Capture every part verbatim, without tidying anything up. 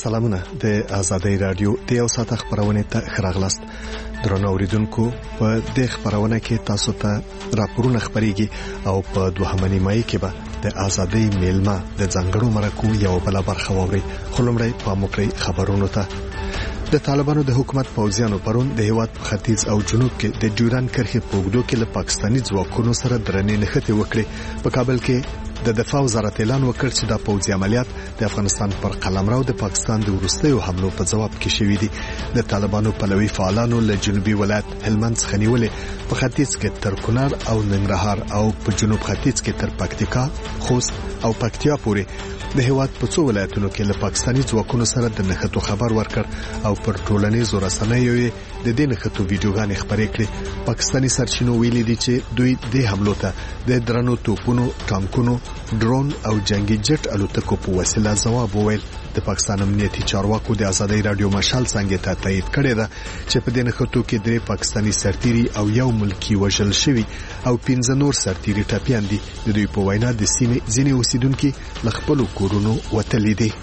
سلامونه د آزادۍ رادیو د یو ساعت خبرونه ته خراغلاست. درنو اوریدونکو، په دې خبرونه کې تاسو ته راپورونه خبريږي او په دوهمه نیمایي کې به د آزادۍ میلمه د ځنګړو مرکو یو بل برخه ووري. خلمړی په مکرې خبرونو ته د طالبانو د حکومت پوځیانو پرون د هیواد په ختیځ او جنوب کې د ډیوران کرښې په اوږدو کې له پاکستاني ځواکونو سره درنې نښتې وکړې. په کابل کې د دفاع وزارت اعلان وکړ چې د پوځي عملیات د افغانستان پر قلمرو د پاکستان د وروستیو حملو په جواب کې شوې دي. د طالبانو پلوي فعالانو له جنوبي ولایت هلمند څخه نیولې په ختیځ کې تر کونړ او ننګرهار او په جنوب ختیځ کې تر پکتیکا، خوست او پکتیا پورې د هیواد په څو ولایتونو کې له پاکستاني ځواکونو سره د نښتو خبر ورکړ او پر ټولنیزو رسنیو د دې نښتو ویډیوګانې خبرې کړې. پاکستاني سرچینو ویلي دي چې دوی د حملو ته د درنو توپونو، ټانکونو، ډرون او جنگي جټ الوتکو په وسیله ځواب وویل. د پاکستان امنیتي چارواکو د آزادۍ رادیو مشال څنګه ته تایید کړی ده چې په دې نښتو کې درې پاکستاني سرتیري او یو ملکی وژل شوی او پنځه نور سرتیري ټپیان دي. د دوی په وینا د سیمې ځینې اوسیدونکو ل خپل کورونو وتلي دي.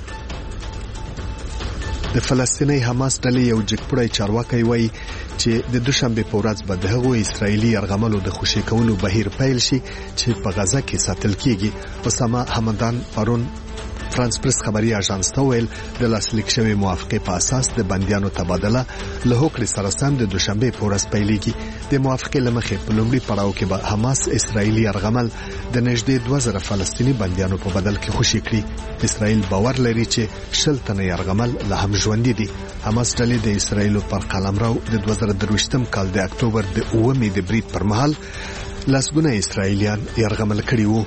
د فلسطیني حماس ډلې یو جګپړی چارواکي وایي چې د دوشنبه په ورځ به د هغو اسرایلی یرغملو د خوشی کولو بهیر پیل شي چې په غزه کې ساتل کیږي. اسامه حمدان پرون فرانس پریس خبري اژانس ته ویل د لاسلیک شوی موافقه په اساس د بنديانو تبادله له هوکړې سره سم د دوشنبه په ورځ پیلېږي. د موافقه لمخې په لومړي پړاو کې به حماس اسرایلی یرغمل د نږدې دوه زره فلسطینی بنديانو په بدل کې خوشی کړي. اسرائیل باور لري چې شل تنه یرغمل لا هم ژوند دي. حماس ډلې د اسرائیل پر قلمرو د دوه زره درویشتم کال د اکتوبر د اوومې د برید پر مهال لاسګونه اسرائیلیان یرغمل کړي وو.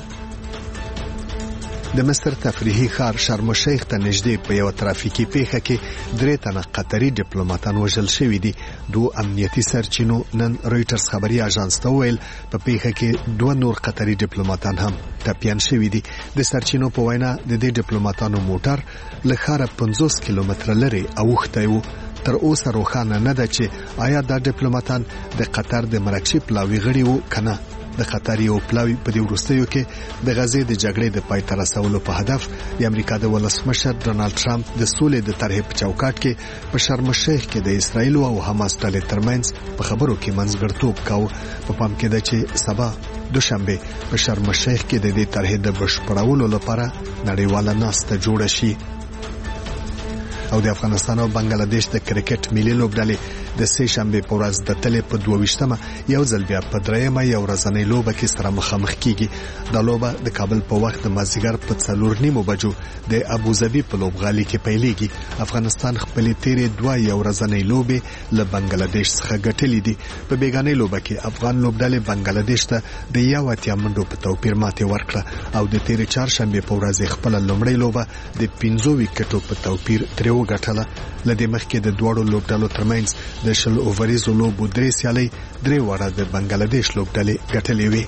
د مصر تفریحي ښار شرم الشیخ ته نږدې په یو ترافیکي پیښه کې درې تنه قطري ډیپلوماټان وژل شوي دي. دوه امنیتي سرچینو نن رويټرز خبري اژانس ته ویل په پیښه کې دوه نور قطري ډیپلوماټان هم ټپیان شوي دي. د سرچینو په وینا د دې ډیپلوماټانو موټر له ښاره پنځوس کیلومتره لري اوښتی و. تر اوسه روښانه نه ده چې آیا دا ډیپلوماټان د قطر د مراکشي پلاوي غړي وو کنه. د قطر یو پلاوی په دې وروستیو کې د غزې د جګړې د پای ته رسولو په هدف د امریکا د ولسمشر ډونالد ټرمپ د سولې د طرحې په چوکاټ کې په شرم الشیخ کې د اسرایل او حماس ډلې ترمنځ په خبرو کې منځګړیتوب کاوه. په پام کې ده چې سبا دوشنبه په شرم الشیخ کې د دې طرحې د بشپړولو لپاره نړیواله ناسته جوړه شي. او د افغانستان او بنگلاديش د کرکټ ملي لوبډلې د سه شنبه په ورځ د تلې په دوه ویشتمه یو ځل بیا په دریمه یو ورځنۍ لوبه کې سره مخامخ کیږي. دا لوبه د کابل په وخت د مازیګر په څلور نیمو بجو د ابوظبي په لوبغالي کې پیلېږي. افغانستان خپل تیرې دوه یو ورځنۍ لوبې له بنگلاديش څخه ګټلې دي. په بیگانې لوبه کې افغان لوبډلې بنگلاديش ته د یو اتیا منډو په توپیر ماته ورکړه او د تیرې چهارشنبه په ورځ خپل لومړی لوبه د پنځو وکټو په توپیر ترې وګټله. لدې مخکې د دوړو لوبډلو ترمنځ د شل اووريزو لوبو درې سیالۍ درې وړه د بنگلاديش لوبډلې ګټلې وي.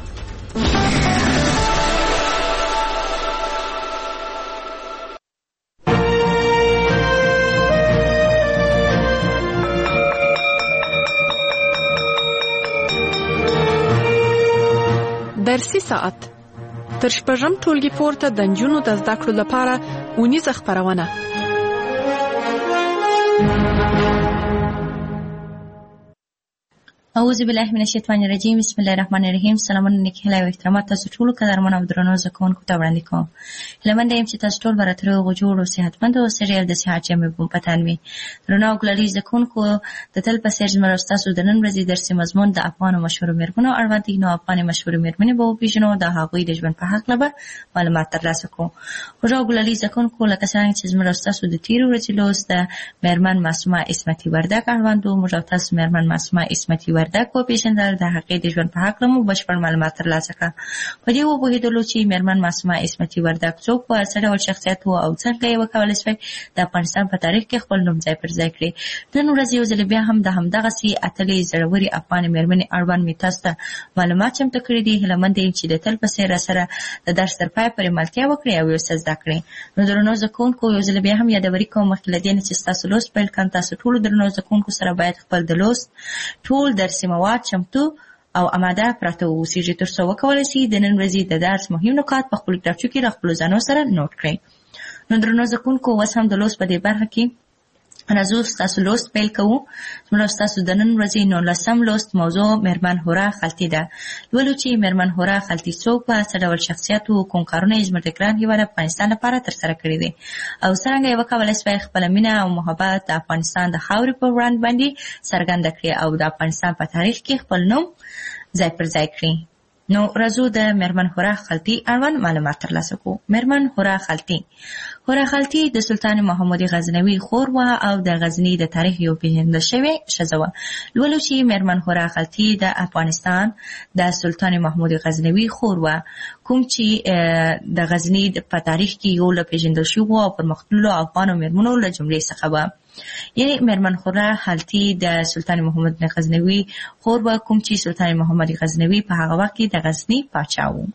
درسي ساعت تر شپږم ټولګي پورته د نجونو د زده کړو لپاره اونیزه خبرونه. اعوذ بالله من الشیطان الرجیم. بسم الله الرحمن الرحیم. سلامونه نیک هیله او احترامات تاسو ټول قدرمن او درنو زکونکو ته وړاندې کوم. هلمند یم چې تاسو ټول براتره او جوړ او صحتمند او سریال د صحت جامع بوم پتانوي. درنو ګلالي زکونکو د تل په سر زمرا تاسو د نن ورځې درسي مضمون د افغان مشهور میرمنو اړوند دي. نو افغان مشهور میرمنې به پیژنو د هغوی د ژوند په حق لپاره معلومات ترلاسه کوو. ورو ګلالي زکونکو لکه څنګه چې زمرا تاسو د تیر ورځې لوست د میرمن معصومه اسمتي وردک اړوند مو تاسو میرمن معصومه اسمتي وردک په پیژندل د حقیقت د ژوند په حق له مو بشپړ معلومات ترلاسه کړه. په دې وبهیدلو چې میرمن معصومه اسمتي وردک څوک په سره او شخصیت او څنګه یې وکولای شي د افغانستان په تاریخ کې خپل نوم ځای پر ځای کړي. نن ورځ یو ځل بیا هم د همدغه سي اتلې زړوري افغان میرمنې اړوند می تاسو ته معلومات چمتو کړي دي. هلمند چې د تل په سره سره د درس تر پای پورې ملتیا وکړي او یو څه زده کړي. نو درنو زکونکو یو ځل بیا هم یادوري کوم مخکې لدین چې تاسو لوست پیل کړئ. تاسو ټول درنو زکونکو سره باید خپل د لوست ټول درسي مواد چمتو او اماده پراته اوسئ ترڅو وکولای شئ د نن ورځې د درس مهم نکات په خپل کتابچو کې راخپل ځانو سره نوٹ کړئ. نو درنو زکونکو اوس هم د لوست په دې برخه کې راځو ستاسو لوست پیل کوو. زموږ ستاسو د نن ورځې نولسم لوست موضوع مېرمن هورا خلطي ده. لولو چې مېرمن هورا خلطي څوک په څه ډول شخصیت او کوم کارونه یې زموږ د ګران هېواد افغانستان لپاره ترسره کړي دي او څرنګه یې وکولی شوی خپله مینه او محبت د افغانستان د خاورې په وړاندې باندې څرګنده کړي او د افغانستان په تاریخ کې خپل نوم ځای پر ځای کړي. نو راځو د مېرمن هورا خلطي اړوند معلومات ترلاسه کړو. مېرمن هورا خلطي هورا خلطي د سلطان محمود غزنوي خور وه او د غزني د تاریخ یو پیژندل شوې ښځه وه. لولو چې مېرمن هورا خلطي د افغانستان د سلطان محمود غزنوي خور وه، کوم چې د غزني په تاریخ کې یو له پیژندل شوو او پرمختللو افغانو مېرمنو له جملې څخه وه. یعنې مېرمن هورا خلطي د سلطان محمود غزنوي خور وه، کوم چې سلطان محمد غزنوي په هغه وخت کې د غزني پاچا و.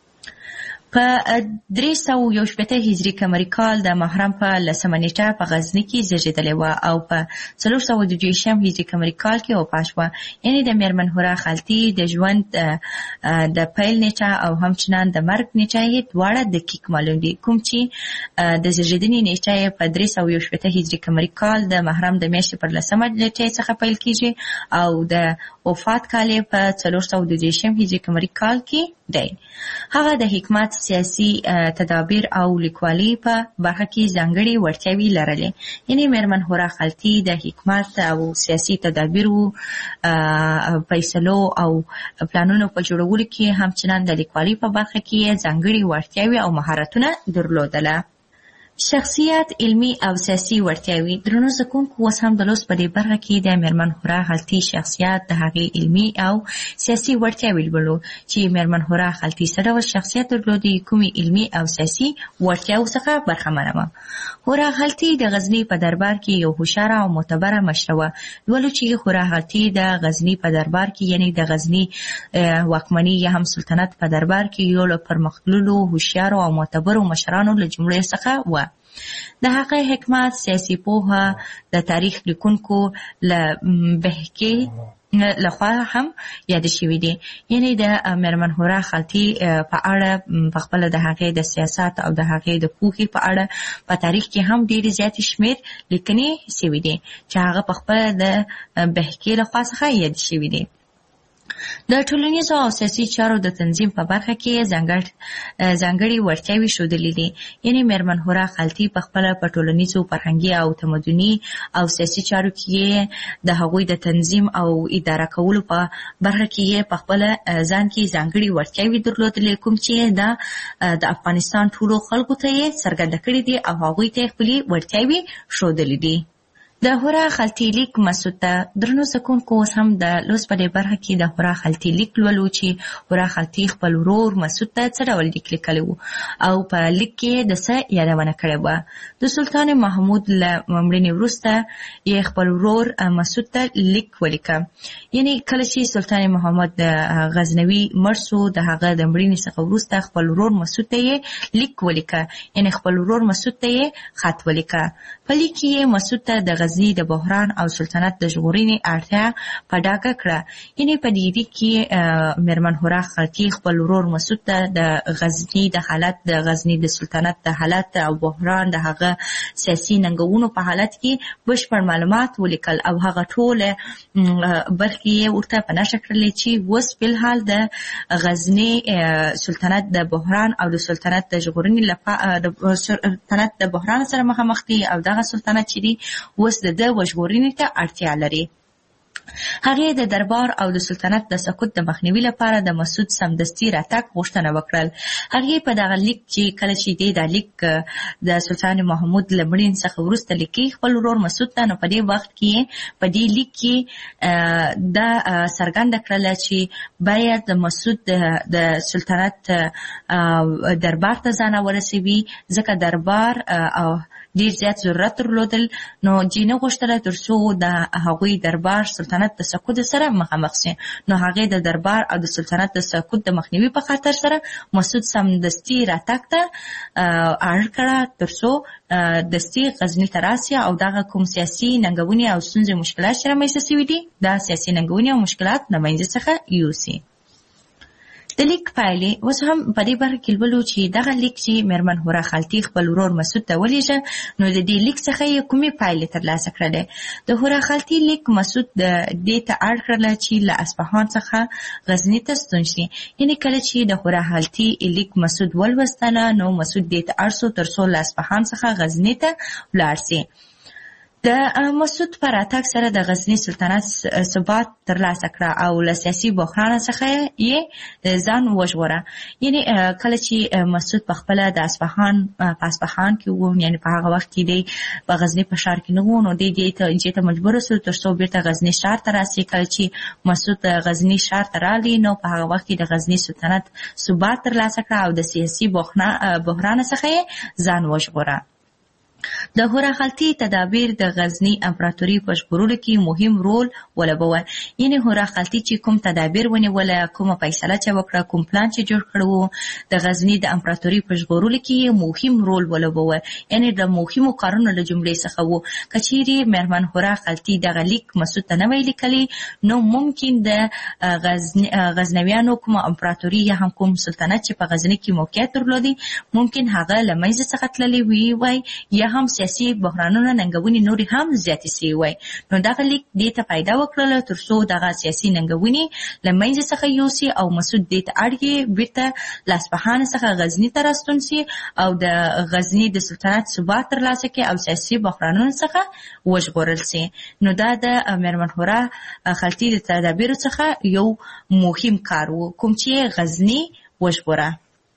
په درې سوه یو شپېته هجري قمري کال د محرم په لسمه نیټه په غزني کې زیږېدلې وه او په څلور سوه دوه دېرشم هجري قمري کال کې وفات شوه. یعنې د مېرمن هورا خلطي د ژوند د پیل نیټه او همچنان د مرګ نیټه یې دواړه دقیق معلوم دي، کوم چې د زیږېدنې نیټه یې په درې سوه یو شپېته هجري قمري کال د محرم د میاشتې پر لسمه نیټه څخه پیل کېږي او د وفات کال یې په څلور سوه دوه دېرشم هجري قمري کال کې دی. هغه د حکمت، سیاسي تدابیر او لیکوالي په برخه کې ځانګړې وړتیاوې لرلې. یعنې مېرمن هورا خلطي د حکمت او سیاسي تدابیرو، فیصلو او پلانونو په جوړولو کې همچنان د لیکوالي په برخه کې ځانګړې وړتیاوې او مهارتونه درلودله. شخصیت، علمي او سیاسي وړتیاوې. درنو زکونکو اوس هم د لوست په دې برخه کې د مېرمن هورا خلطي شخصیت، د هغې علمي او سیاسي وړتیاوې لولو چې مېرمن هورا خلطي څه ډول شخصیت درلودی، کومې علمي او سیاسي وړتیاوو څخه برخمنه وه. هورا خلطي د غزني په دربار کې یو هوښیاره او معتبره مشره وه. لولو چې هورا خلطي د غزني په دربار کې یعنې د غزني واکمني یا هم سلطنت په دربار کې یو له پرمختللو هوښیارو او معتبرو مشرانو له جملې څخه وه. د هغه حکمت، سیاسي پوهه د تاریخ لیکونکو له بهکې لخوا هم یاد شوي دي. یعنې د مېرمن هورا خلطي په اړه په خپله د هغې د سیاست او د هغې د پوهې په اړه په تاریخ کې هم ډېرې زیاتې شمېر لیکنې شوي دي چې هغه په خپله د بهکې لخوا څخه یاد شوي دي. د ټولنیزو او سیاسي چارو د تنظیم په برخه کې ځانګړې وړتیاوې ښودلې دي. یعنې مېرمن هورا خلطي په خپله په ټولنیزو، فرهنګي او تمدني او سیاسي چارو کې د هغوی د تنظیم او اداره کولو په برخه کې په خپله ځان کې ځانګړې وړتیاوې درلودلې، کوم چې د افغانستان ټولو خلکو ته یې څرګنده کړي دي او هغوی ته یې خپلې وړتیاوې ښودلې دي. د هورا خلطي لیک مسعود ته. درنو زکونکو اوس هم د لوست په دې برخه کې د هورا خلطي لیک لولو چې هورا خلطي خپل ورور مسعود ته څه ډول لیک لیکلی و او په لیک کې د څه یادونه کړې وه. د سلطان محمود له مړینې وروسته یې خپل ورور مسعود ته لیک ولیکه. یعنې کله چې سلطان محمد غزنوي مړ سو، د هغه د مړینې څخه وروسته خپل ورور مسعود ته یې لیک ولیکه. یعنې خپل ورور مسعود ته یې خط ولیکه. په لیک کې یې مسعود ته د غزني د بحران او سلطنت د ژغورنې اړتیا په ډاګه کړه. یعنې په دې لیک کې مېرمن هورا خلطي خپل ورور مسعود ته د غزني د حالت، د غزني د سلطنت د حالت او بحران، د هغه سیاسي ننګونو په حالت کې بشپړ معلومات ولیکل او هغه ټولې برخې یې ورته په نښه کړلې چې اوس فلحال د غزني سلطنت د بحران او د سلطنت د ژغورنې لپاره د سلطنت د بحران سره مخامخ دي او دغه سلطنت چې دی اوس د ده وژغورنې ته اړتیا لري. هغې د دربار او د سلطنت د سقوط د مخنیوي لپاره د مسعود سمدستي راتګ غوښتنه وکړل. هغې په دغه لیک چې کله چې دی دا لیک د سلطان محمود له مړینې څخه وروسته لیکي خپل ورور مسعود ته، نو په دې وخت کې په دې لیک کې دا څرګنده کړله چې باید د مسعود د سلطنت دربار ته ځان ورسوي، ځکه دربار او ډېر زیات ضرورت درلودل. نو جې نه غوښتله تر څو د هغوی دربار سلطنت د سقوط سره مخامخ شي. نو هغې د دربار او د سلطنت د سقوط د مخنیوي په خاطر سره مسعود سمدستي راتګ ته اړ کړه تر څو دستي غزني ته راسي او دغه کوم سیاسي ننګونې او ستونزې مشکلات چې رامنځته شوي دي دا سیاسي ننګونې او مشکلات له منځه څخه یوسي. د لیک پایلې اوس هم په دې برخه کې لولو چې دغه لیک چې میرمن هورا خالتي خپل ورور مسعود ته ولېږه نو د دې لیک څخه یې کومې پایلې ترلاسه کړلې. د هورا خالتي لیک مسعود د دې ته اړ کړله چې له اصفهان څخه غزني ته ستون شي. یعنې کله چې د هورا خالتي لیک مسعود ولوستله نو مسعود دې ته اړ سو تر څو له اصفهان څخه غزني ته ولاړ سي. د مسعود پر راتګ سره د غزني سلطنت ثبات ترلاسه کړه او له سیاسي بحران څخه یې ځان وژغوره. یعنی کله چې مسعود په خپل د اصفهان په اصفهان کې وو، یعنی په هغه وخت کې دی په غزني په ښار کې نه وو، نو دی دې ته چې ته مجبور شو تر څو بیرته غزني ښار ته راسي. کله چې مسعود غزني ښار ته راغی نو په هغه وخت کې د غزني سلطنت ثبات ترلاسه کړه او د سیاسي بحران څخه یې ځان وژغوره. د هورا خالتي تدابیر د غزني امپراتوري په ژغورلو کې مهم رول ولوباوه. یعنی هورا خالتي چې کوم تدابیر ونیوله، کومه فیصله چې وکړه، کوم پلان چې جوړ کړو د غزني د امپراتوري په ژغورلو کې مهم رول ولوباوه. یعنی د مهمو کارونو له جملې څخه وو. کچېرې میرمن هورا خالتي دغه لیک مسعود ته نه وی لیکلی نو ممکن د غزني غزنویانو کومه امپراتوري یا هم کوم سلطنت چې په غزني کې موقعیت درلودي ممکن هغه له منځه څخه تللی وي وای یا هم سیاسي بحرانونه ننګونې نورې هم زیاتې سوي وای. نو دغه لیک دې ته پیدا وکړله تر څو دغه سیاسي ننګونې له منځه څخه یوسي او مسعود دې ته اړ کې بیرته له اصفهان څخه غزني ته راستون سي او د غزني د سلطنت ثبات ترلاسه کړي او سیاسي بحرانونو څخه وژغورل سي. نو دا د میرمن هورا خالتي د تدابیرو څخه یو مهم کار و کوم چې غزني وژغوره.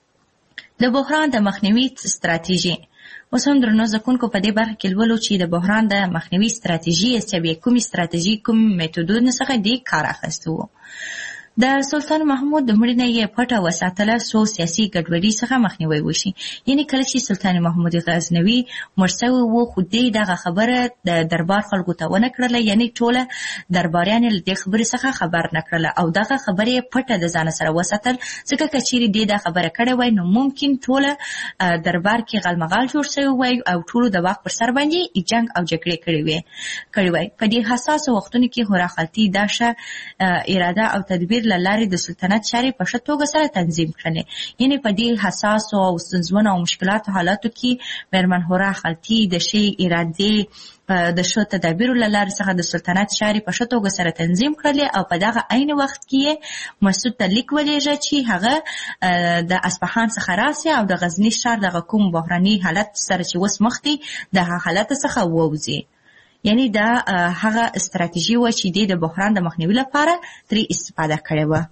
د بحران د مخنیوي ستراتیژي اوس هم درنو زکونکو په دې برخه کې لولو چې د بحران د مخنیوي ستراتیژي استوي کومې ستراتیژي کوم میتودونه څخه دې کار اخیستو. د سلطان محمود د مړینې یې پټه وساتله څو سیاسي ګډوډۍ څخه مخنیوی وشي. یعنی کله چې سلطان محمود غزنوي مړ سوی و خو دې دغه خبره د دربار خلکو ته ونه کړله، یعنی ټوله درباریان له دې خبرې څخه خبر نه کړله او دغه خبرې پټه د ځان سره وساتل. ځکه که چیرې دې دا خبره کړې وای نو ممکن ټوله دربار کې غالمغال جوړ شوی وای او ټولو د واک پر سر باندې جنګ او جګړې کړې وای کړې وای. په دې حساس وختونو کې هورا خالتي دا ښه اراده او تدبیر لارې د سلطنت چارې په ښه توګه سره تنظیم کړلې. یعنی په دې حساسو او ستونزمنو او مشکلاتو حالاتو کې میرمن هورا خالتي د ښې ارادې د ښه تدابیرو له لارې څخه د سلطنت چارې په ښه توګه سره تنظیم کړلې او په دغه عین وخت کې مسعود ته لیک ولېږه چې هغه د اصفهان څخه راسي او د غزني ښار دغه کوم بحراني حالت سره چې اوس مخ دی دغه حالت څخه ووځي. یعنی دا هغه استراتیژي و چې د بحران د مخنیوي لپاره ترې استفاده کړې وه.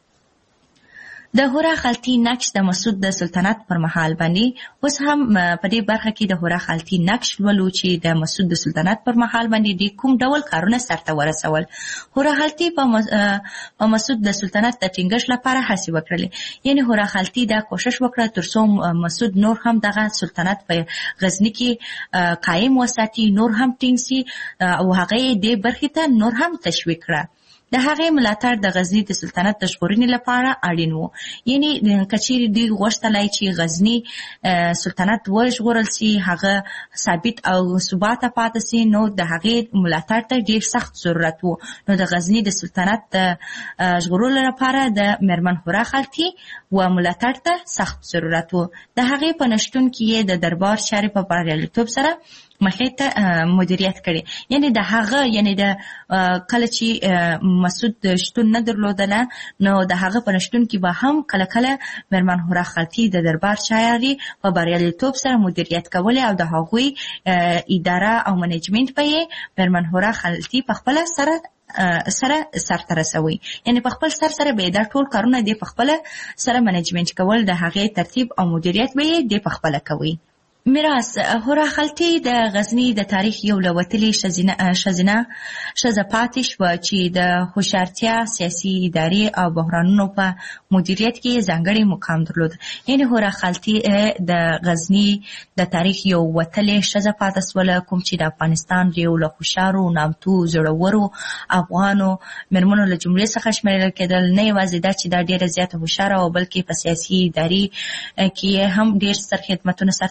د هورا خالتي نقش د مسعود د سلطنت پر مهال باندې اوس هم په دې برخه کې د هورا خالتي نقش ولولو چې د مسعود د سلطنت پر مهال باندې د کوم ډول کارونه سرته ورسول. هورا خالتي په مسعود د سلطنت د ټینګښت لپاره هڅې وکړلې. یعنی هورا خالتي دا کوشش وکړه تر څو مسعود نور هم دغه سلطنت په غزني کې قایم وساتي، نور هم ټینګ سي او هغه یې دې برخې ته نور هم تشویق کړه. د هغې ملاتړ د غزني د سلطنت د ژغورنې لپاره اړین و. یعنی کچېرې دوی غوښتلی چې غزني سلطنت وژغورل سي، هغه ثابت او ثباته پاتې سي، نو د هغې ملاتړ ته ډېر سخت ضرورت و. نو د غزني د سلطنت د ژغورلو لپاره د میرمن هورا خالتي و ملاتړ ته سخت ضرورت و. د هغې په نشتون کې یې د دربار چارې په بریالیتوب سره مخې ته مدیریت کړي. یعنی د هغه یعنی د کله چې مسعود شتون نه درلودله نو د هغه په نشتون کې به هم کله کله میرمن هورا خالتي د دربار چارې په بریالیتوب سره مدیریت کولې او د هغوی اداره او منیجمنت به یې میرمن هورا خالتي په خپله سره سره سرته رسوي. یعنی په خپل سر سره به دا ټول کارونه دی په خپل سره منیجمنت کول، د هغې ترتیب او مدیریت به یې دی په خپل کوي. میراث هورا خالتي د غزني د تاریخ یو له وتلې ښځینه ښځه پاتې شوه چې د هوښیارتیا، سیاسي ادارې او بحرانونو په مدیریت کې ځانګړی مقام درلود. یعنې هورا خالتي د غزني د تاریخ یو وتلې ښځه پاتې شوله کوم چې د افغانستان د یو له هوښیارو، نامتو، زړورو افغانو مېرمنو له جملې څخه شمیرل کېدل. نه یوازې دا چې دا ډېره زیاته هوښیاره وه بلکې په سیاسي ادارې کې هم ډېر ستر خدمتونه سرته رسولي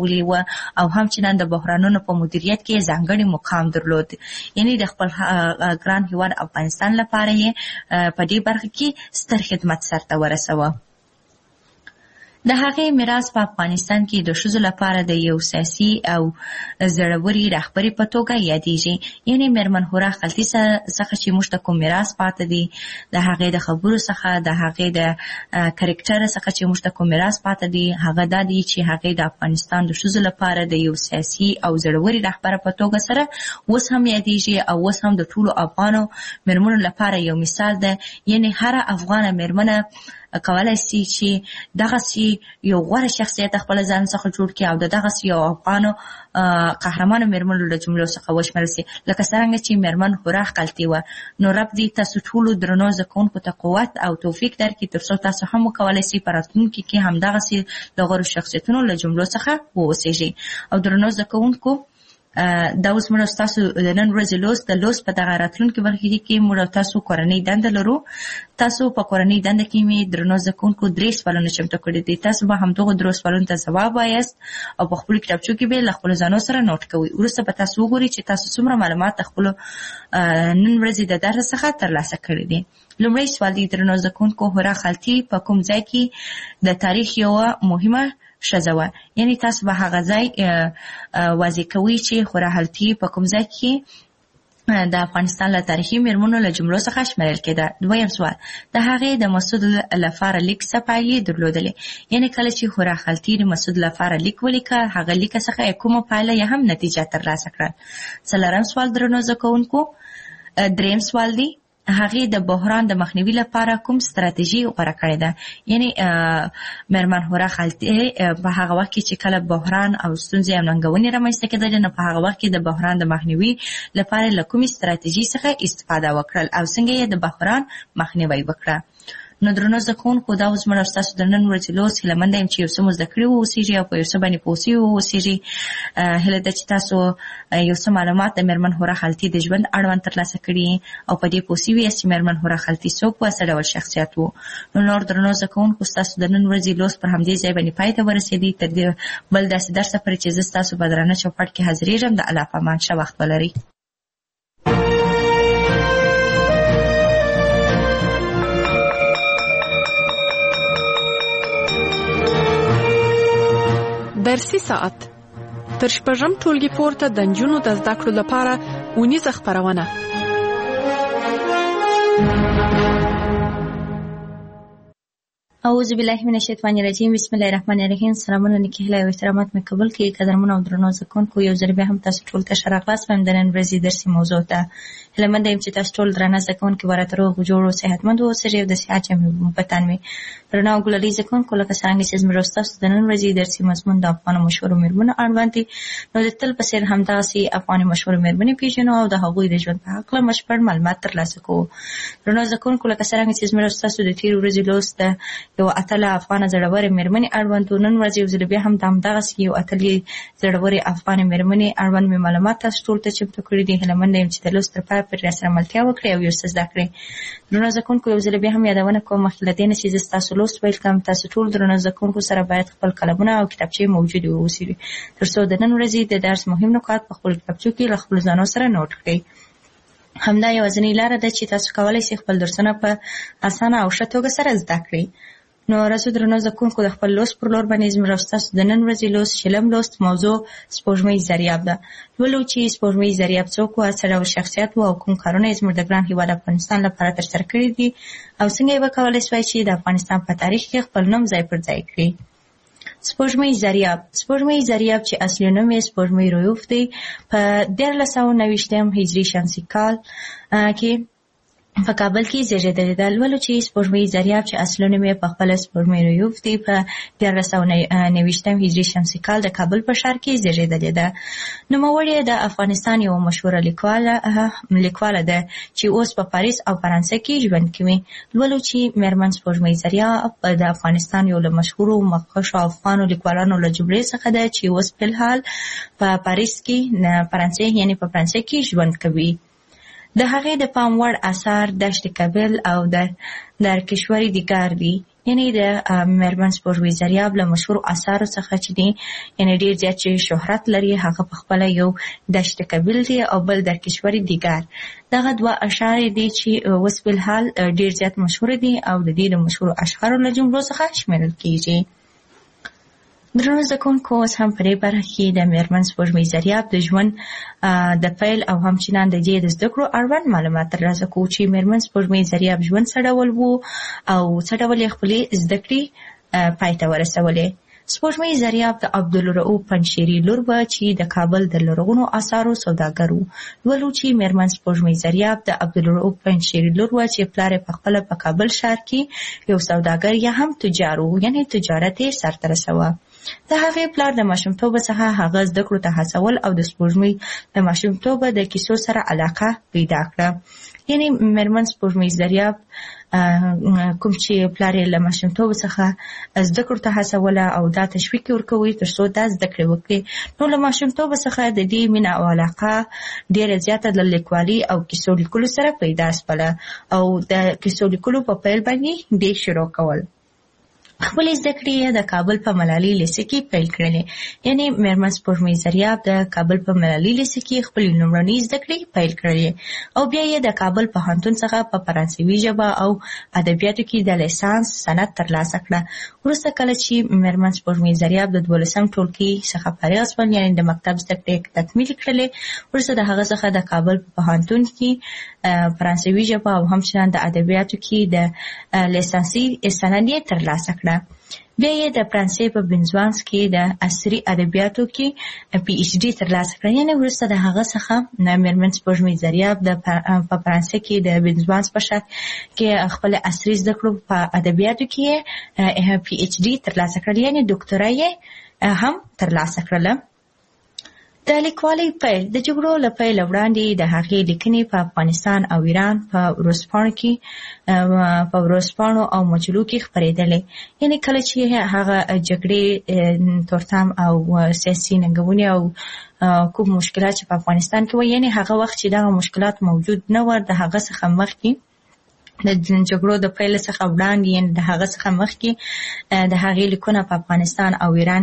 اچولي و او همچنان د بحرانونو په مدیریت کې ځانګړی مقام درلود. یعنی د خپل ګران هیواد افغانستان لپاره یې په دې برخه کې ستر خدمت سرته ورسوه. د هغې میراث په افغانستان کې د ښځو لپاره د یو سیاسي او زړوري رهبري په توګه یادېږي. یعنې میرمن هورا خلطي څخه چې موږ ته کوم میراث پاتې دی، د هغې د خبرو څخه، د هغې د کرکټر څخه چې موږ ته کوم میراث پاتې دی، هغه دا دی چې هغې د افغانستان د ښځو لپاره د یو سیاسي او زړوري رهبره په توګه سره اوس هم یادېږي او اوس هم د ټولو افغانو میرمنو لپاره یو مثال ده. یعنې هره افغانه میرمنه کولای شي چې دغسې یو غوره شخصیت خپل ځان څخه جوړ کړي او د دغسې یو افغانو قهرمانو میرمنو له جملو څخه وشمېرل شي، لکه څرنګه چې میرمن هورا خلطي وه. نو رب دې تاسو ټولو درنو زده کوونکو ته قوت او توفیق درکړي تر څو تاسو هم وکولای شئ په راتلونکي کې همدغسې د غوره شخصیتونو له جملو څخه واوسېږئ. او درنو زده کوونکو، دا اوس موږ ستاسو د نن ورځې لوست د لوست په دغه راتلونکي برخه کې موږ تاسو کورنۍ دنده لرو. تاسو په کورنۍ دنده کې مې درنو زده کوونکو درې سوالونه چمتو کړي دي. تاسو به همدغو درو سوالونو ته ځواب وایاست او په خپلو کتابچو کې به له خپلو ځانو سره نوټ کوئ. وروسته به تاسو وګورئ چې تاسو څومره معلومات د خپلو نن ورځې د درس څخه ترلاسه کړي دي. لومړی سوال دی، درنو زده کوونکو، هورا خلطي په کوم ځای کې د تاریخ یوه مهمه ښځه وه؟ یعنې تاسو به هغه ځای واضح کوئ چې هورا خلطي په کوم ځای کې د افغانستان له تاریخي میرمنو له جملو څخه شمیرل کېده. دویم سوال، د هغې د مسعود لپاره لیک څه پایلې درلودلې؟ یعنې کله چې هورا خلطي د مسعود لپاره لیک ولیکه، هغه لیک څخه کومه پایله یا هم نتیجه ترلاسه کړه؟ څلورم سوال، درنو زده کوونکو، دریم سوال دی، هغې د بحران د مخنیوي لپاره کوم ستراتیژي غوره کړې ده؟ یعنې میرمن هورا خلطي په هغه وخت کې چې کله بحران او ستونزې او ننګونې رامنځته کېدلې، نو په هغه وخت کې د بحران د مخنیوي لپاره له کومې ستراتیژي څخه استفاده وکړل او څنګه یې د بحران مخنیوی وکړه؟ نو درنو زده کوونکو، دا اوس موږ ستاسو د نن ورځې لوست هیله منده یم چې یو څه مو زده کړي واوسېږي او په یو څه باندې پوه سوي واوسېږي. هیله ده چې تاسو یو څه معلومات د میرمن هورا خلطي د ژوند اړوند ترلاسه کړي او په دې پوه سوي یاست چې میرمن هورا خلطي څوک وه، څه ډول شخصیت و. نو نور درنو زده کوونکو، ستاسو د نن ورځې لوست پر همدې ځای باندې پای ته ورسېدی. تر دې بل داسې درسه پورې چې زه ستاسو په درانه چوپړ کې حاضرېږم، د الله په امان ښه وخت ولرئ. درسي ساعت تر شپږم ټولګي پورته د نجونو د زده کړو لپاره اونیزه خپرونه. اعوذ بالله من الشیطان الرجیم، بسم الله الرحمن الرحیم. سلامونه نیکه او احترامات مې قبول کړئ. قدرمن او درنو زده کوونکو، یو ځل بیا هم تاسو ټول ته ښه راغلاست وایم د نن ورځې درسي موضوع ته. هیله منده یم چې تاسو ټول درانه زده کوونکي به راته روغ جوړ او صحتمند واوسئ او د صحت جامې په تن وي. درنو او ګلالي زده کوونکو، لکه څرنګه چې زموږ ستاسو د نن ورځې درسي مضمون د افغانو مشهورو میرمنو اړوند دی، نو د تل په څېر همدغسې افغاني مشهورو میرمنې پېژنو او د هغوی د ژوند په هکله بشپړ معلومات ترلاسه کوو. درنو زده کوونکو، لکه څرنګه چې زموږ ستاسو د تېرې ورځې لوست د یو اتله افغانه زړورې میرمنې اړوند و، نن ورځ یو ځل بیا هم د همدغسې یو اتلې زړورې افغانې میرمنې اړوند مې معلومات تاسو ټول ته چمتو کړي دي. هیله منده یم چې د لوست تر پایه پورې راسره ملتیا وکړئ او یو څه زده کړئ. درنو زده کوونکو، یو ځل بیا هم یادونه کوم مخکې له دې نه چې زه ستاسو لوست پیل کړم، تاسو ټول درنو زده کوونکو سره باید خپل قلمونه او کتابچې موجودې واوسي تر څو د نن ورځې د درس مهم نکات په خپلو کتابچو کې له خپلو ځانو سره نوټ کړئ. همدا یوازینۍ لاره ده چې تاسو کولی شئ خپل درسونه په اسانه او ښه توګه سره زده کړئ. نو راځو درنو زده کوونکو، د خپل لوست پر لور باندې زموږ او ستاسو د نن ورځې لوست شلم لوست موضوع سپوږمۍ ضریاب ده. لولو چې سپوږمۍ ضریاب څوک وه، څه ډول شخصیت و او کوم کارونه یې زموږ د ګران هېواد افغانستان لپاره ترسره کړي دي او څنګه یې به کولی سوای چې د افغانستان په تاریخ کې خپل نوم ځای پر ځای کړي. سپوږمۍ ضریاب سپوږمۍ ضریاب چې اصلي نوم یې سپوږمۍ رویوف دی، په دیارلس سوه نوېشتم هجري شمسي کال کې په کابل کې زیږېدلې ده. لولو چې سپوږمۍ ضریاب چې اصلي نوم یې پخپله سپوږمۍ رویوف دی، په دیارلس سوه نوېشتم هجري شمسي کال د کابل په ښار کې زیږېدلې ده. نوموړې د افغانستان یوه مشهوره لیکواله لیکواله ده چې اوس په پاریس او فرانسه کې ژوند کوي. لولو چې میرمن سپوږمۍ ضریاب د افغانستان یو له مشهورو مخکښو افغانو لیکوالانو له جملې څخه ده چې اوس فلحال په پاریس کې فرانسې یعنې په فرانسه کې ژوند کوي. د هغې د پام وړ اثار دشت کابل او در در کشور دیگر دي. یعنی د میرمن سپوږمۍ زریاب له مشهور اثارو څخه چې دي یعنی ډیر زیات چې شهرت لري هغه په خپل یو دشت کبیل دی او بل در کشوري دیګر. دغه دوه اشعار دي چې اوس په حال ډیر زیات مشهور دي او د دې د مشهور اشعارو له جملو څخه شمیرل کیږي. درنو زکونکو اوس هم په دې برخه کې د میرمن سپوږمۍ زریاب د ژوند د پیل او همچنان د دې د زده کړو اړوند معلومات ترلاسه کوو چې میرمن سپوږمۍ زریاب ژوند څه ډول وو او څه ډول یې خپلې زده کړې پای ته ورسولې. سپوږمۍ زریاب د عبدالرؤف پنجشیري لور وه چې د کابل د لرغونو آثارو سوداګر و. ولو چې میرمن سپوږمۍ زریاب د عبدالرؤف پنجشیري لور وه چې پلار یې پخپله په کابل ښار کې یو سوداګر یا هم تجار و، یعنې تجارت یې سرته رسوه. د هغې پلار د ماشومتوبه څخه هغه زده کړو ته هڅول او د سپوږمۍ د ماشومتوبه د کیسو سره علاقه پیدا کړه. یعنی میرمن سپوږمۍ زریاب کوم چې پلار یې له ماشومتوبه څخه زده کړو ته هڅوله او دا تشویق یې ورکوي تر څو دا زده کړې وکړي. نو له ماشومتوبه څخه د دې مینه او علاقه ډېره زیاته د لیکوالي او کیسو لیکلو سره پیدا شوله او د کیسو لیکلو په پیل باندې دې شروع کول. خپل زده کړې د کابل په ملالي لیسې کې پیل کړلې. یعنی میرمن سپوږمۍ زریاب د کابل په ملالي لیسې کې خپل لومړنۍ زده کړې پیل کړلې او بیا یې د کابل پوهنتون څخه په فرانسوي ژبه او ادبیاتو کې د لیسانس سند ترلاسه کړه. وروسته کله چې میرمن سپوږمۍ زریاب د دولسم ټولګي څخه فارغه شول، یعنی د مکتب زده کړې تکمیل کړلې، وروسته د هغه څخه د کابل په پوهنتون کې فرانسوي ژبه او همچنان د ادبیاتو کې د لیسانسي سند یې ترلاسه کړه. بیا یې د فرانسې په بنزوانس کې د عصري ادبیاتو کې پی ایچ ډي ترلاسه کړه. یعنې وروسته د هغه څخه میرمن سپوږمۍ زریاب د په فرانسې کې د بنزوانس په ښار کې خپل عصري زده کړو په ادبیاتو کې پی ایچ ډي ترلاسه کړل، یعنې ډاکټورا یې هم ترلاسه کړله. د لیکوالۍ پیل د جګړو له پیل وړاندې د هغې لیکنې په افغانستان او ایران په ورځپاڼو کې په ورځپاڼو او مجلو کې خپرېدلې. یعنې کله چې هغه جګړې تورتم او سیاسي ننګونې او کوم مشکلات چې په افغانستان کې وو، یعنې هغه وخت چې دغه مشکلات موجود نه ول، د هغه څخه مخکې د جګړو د پیل څخه وړاندې یعنې د هغه څخه مخکې د هغې لیکونه په افغانستان او ایران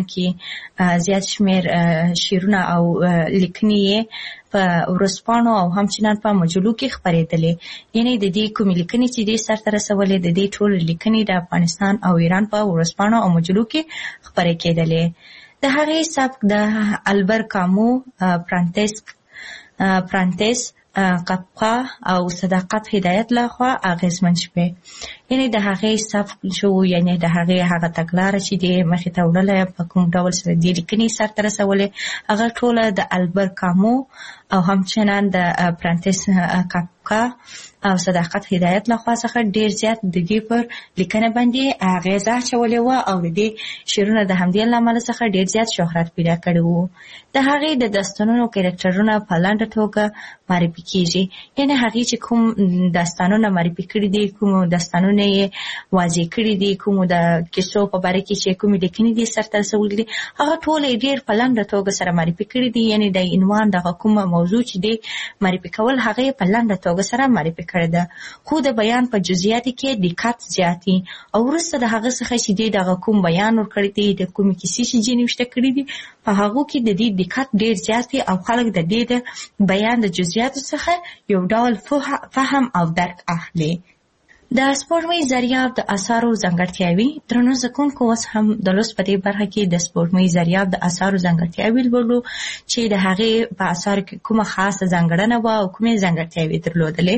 کې زیات شمېر شعرونه او لیکنې یې په ورځپاڼو او همچنان په مجلو کې خپرېدلې. یعنې د دې کومې لیکنې چې دې سرته رسولې د دې ټولې لیکنې د افغانستان او ایران په ورځپاڼو او مجلو کې خپرې کېدلې. د هغې سبک د البر کامو، پرانتیس پرانتیس قفقه او صداقت هدایت لخوا اغیزمن شوې. یعنې د هغې سبک شو، یعنې د هغې هغه تګلاره چې دې مخې ته وړله په کوم ډول سره دې لیکنې سرته رسولې، هغه ټوله د البر کامو او همچنان د پرانتیس قفقه او صداقت هدایت لخوا څخه ډیر زیات د دې پر لیکنه باندې اغیزه اچولې وه او د دې شعرونه د همدې له امله څخه ډیر زیات شهرت پیدا کړی و. د هغې د داستانونو کرکټرونه په لنډه توګه معرفي کیږي. یعنې هغې چې کوم داستانونه معرفي کړي دي، کوم داستانونه یې واضح کړي دي، کوم د کیسو په باره کې چې کومې لیکنې دي سرته رسولي دي، هغه ټول یې ډیر په لنډه توګه سره معرفي کړي دي. یعنې د عنوان دغه کومه موضوع چې دی معرفي کول، هغه یې په لنډه توګه سره معرفي کړې ده، خو د بیان په جزئیاتو کې دقت زیاتي. او وروسته د هغه څخه چې دی دغه کوم بیان ورکړی دی، د کومې کیسې چې ځینې نوشته کړي دي، په هغو کې د دې دقت ډیر زیات دی او خلک د دې د بیان د جزئیاتو څخه یو ډول فهم او درک اخلي. د سپوږمۍ زریاب د آثارو ځانګړتیاوې. درنو زده کوونکو، اوس هم د لوست په دې برخه کې د سپوږمۍ زریاب د آثارو ځانګړتیاوې لولو چې د هغې په آثارو کې کومه خاصه ځانګړنه وه او کومې ځانګړتیاوې درلودلې.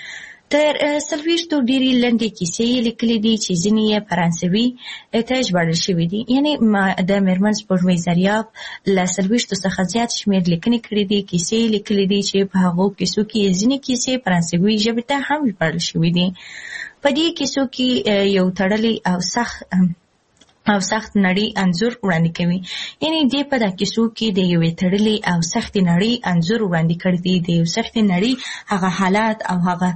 تر څلوېښتو ډېرې لنډې کیسې یې لیکلې دي چې ځینې یې فرانسوي ته ژباړل شوي دي. یعنې د میرمن سپوږمۍ زریاب له څلوېښتو څخه زیات شمېر لیکنې کړي دي، کیسې یې لیکلې دي چې په هغو کیسو کې ځینې کیسې فرانسوي ژبې ته هم ژباړل شوي دي. په دې کیسو کې یو تړلی او سخت او سخت نړۍ انځور وړاندې کوي. یعنې دې په دا کیسو کې د یوې تړلې او سختې نړۍ انځور وړاندې کړی دی. د یو سختې نړۍ هغه حالات او هغه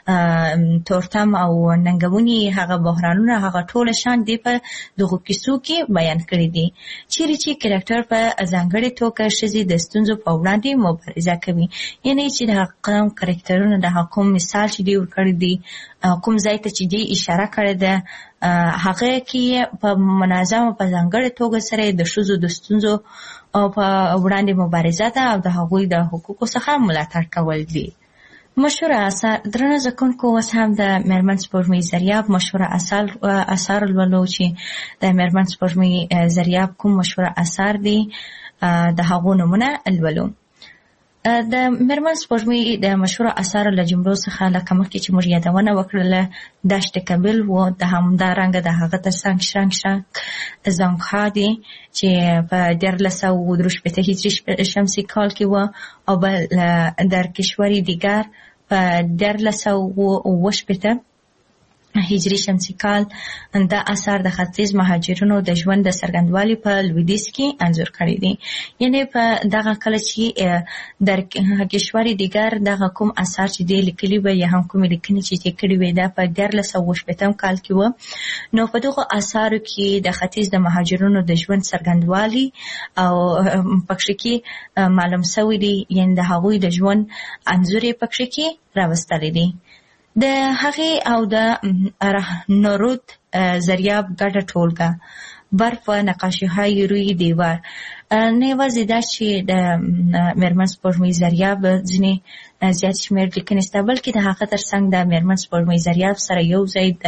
تورتم او ننګونې، هغه بحرانونه، هغه ټوله شان دې په دغو کیسو کې بیان کړي دي. چیرې چې کرکټر په ځانګړې توګه ښځې د ستونزو په وړاندې مبارزه کوي. یعنې چې د هغه کرکټرونه د هغه کوم مثال چې دې ورکړی دی، کوم ځای ته چې دې اشاره کړې ده، هغه کې په منظمه په ځانګړې توګه سره د ښځو د ستونزو په وړاندې مبارزه ده او د هغوی د حقوقو څخه ملاتړ کول دي. مشهوره اثر درنه ځکونکو اوس هم د میرمن سپوږمۍ زریاب مشهوره اثر اثر لولو چې د میرمن سپوږمۍ زریاب کوم مشهوره اثر دي د هغو نمونه لولو. د میرمن سپوږمۍ د مشهوره اثارو له جملو څخه لکه مخکې چې موږ یادونه وکړله دشت کابل و، د همدارنګه د هغه ترڅنګ شرنګ شرنګ زنګها دي چې په دیارلس سوه درې شپېته هجري شمسي کال کې و، او بل در کشوری دیگر په دیارلس سوه اوه شپېته هجري شمسي کال. دا اثر د ختیځ مهاجرینو د ژوند د څرګندوالي په لویدیځ کې انځور کړی دی. یعنی په دغه کله چې در کشوری دیگر دغه کوم اثر چې دی لیکلي وي یا هم کومې لیکنې چې یې کړې وي دا په دیارلس سوه اوه شپېتم کال کې و. نو په دغو اثارو کې د ختیځ د مهاجرینو د ژوند څرګندوالي او پکښې کې معلوم سوی دی، یعنی د هغوی د ژوند انځور یې پکښې کې راوستلی دی. د هغې او د رهنورود زریاب ګډه ټولګه برف و نقاشی‌های روی دیوار. نه یوازې دا چې د میرمن سپوږمۍ زریاب ځینې زیات شمېر لیکنې شته، بلکې د هغه ترڅنګ د میرمن سپوږمۍ زریاب سره یو ځای د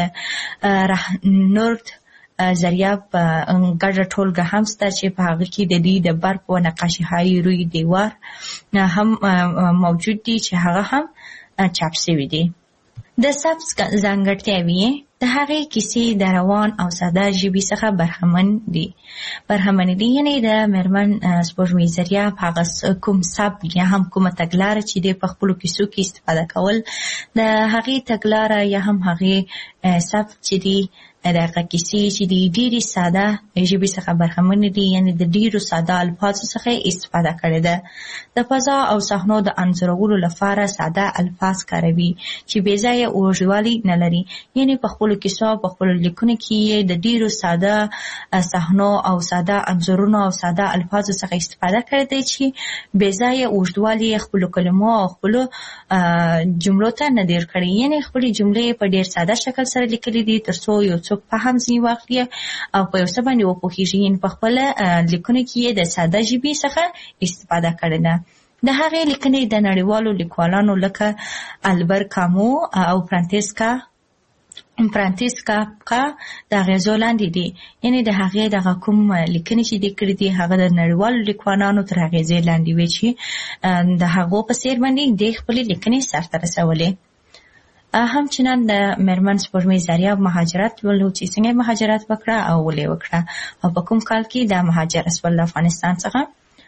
رهنورد زریاب ګډه ټولګه هم شته چې په هغه کې د دې د برف و نقاشی‌های روی دیوار هم موجود دي چې هغه هم چاپ شوي دي. د سبز ځانګړتیاوې د هغې کیسې د روان او ساده ژبې څخه برخمن دي برخمن دي یعنې د میرمن سپوږمۍ زریاب هغه کوم سبک یا هم کومه تګلاره چې د په خپلو کیسو کې استفاده کول، د هغې تګلاره یا هم هغې سبک چې دي د هغه کیسې چې دي ډېرې ساده ژبې څخه برخمن دي، یعنې د ډېرو ساده الفاظو څخه استفاده کړې ده. د فضا او صحنو د انځورولو لپاره ساده الفاظ کاروي چې بې ځایه اوږدوالی نه لري، یعنې په خپلو کیسو په خپلو لیکنو کې د ډېرو ساده صحنو او ساده انځورونو او ساده الفاظو څخه استفاده کړې ده چې بې ځایه اوږدوالی خپلو کلمو او خپلو جملو ته نه ډېر کړي، یعنې خپلې جملې په ډېر ساده شکل سره لیکلي دي تر څو یو څوک په هم ځینې واخلي او په یو څه باندې وپوهېږي. یعنې په خپله لیکنو کې یې د ساده ژبې څخه استفاده کړې ده. د هغې لیکنې د نړیوالو لیکوالانو لکه البر کامو او فرانتسکا فرانتسکا کا د اغېزو لاندې دي، یعنې د هغې دغه کوم لیکنې چې دې کړي دي هغه د نړیوالو لیکوالانو تر اغېزې لاندې وي چې د هغو په څېر باندې دې خپلې لیکنې سرته رسولې. همچنان د میرمن سپوږمۍ زریاب مهاجرت ولو چې څنګه مهاجرت وکړه او ولې وکړه او په کوم کال کې د مهاجر شول له افغانستان څخه.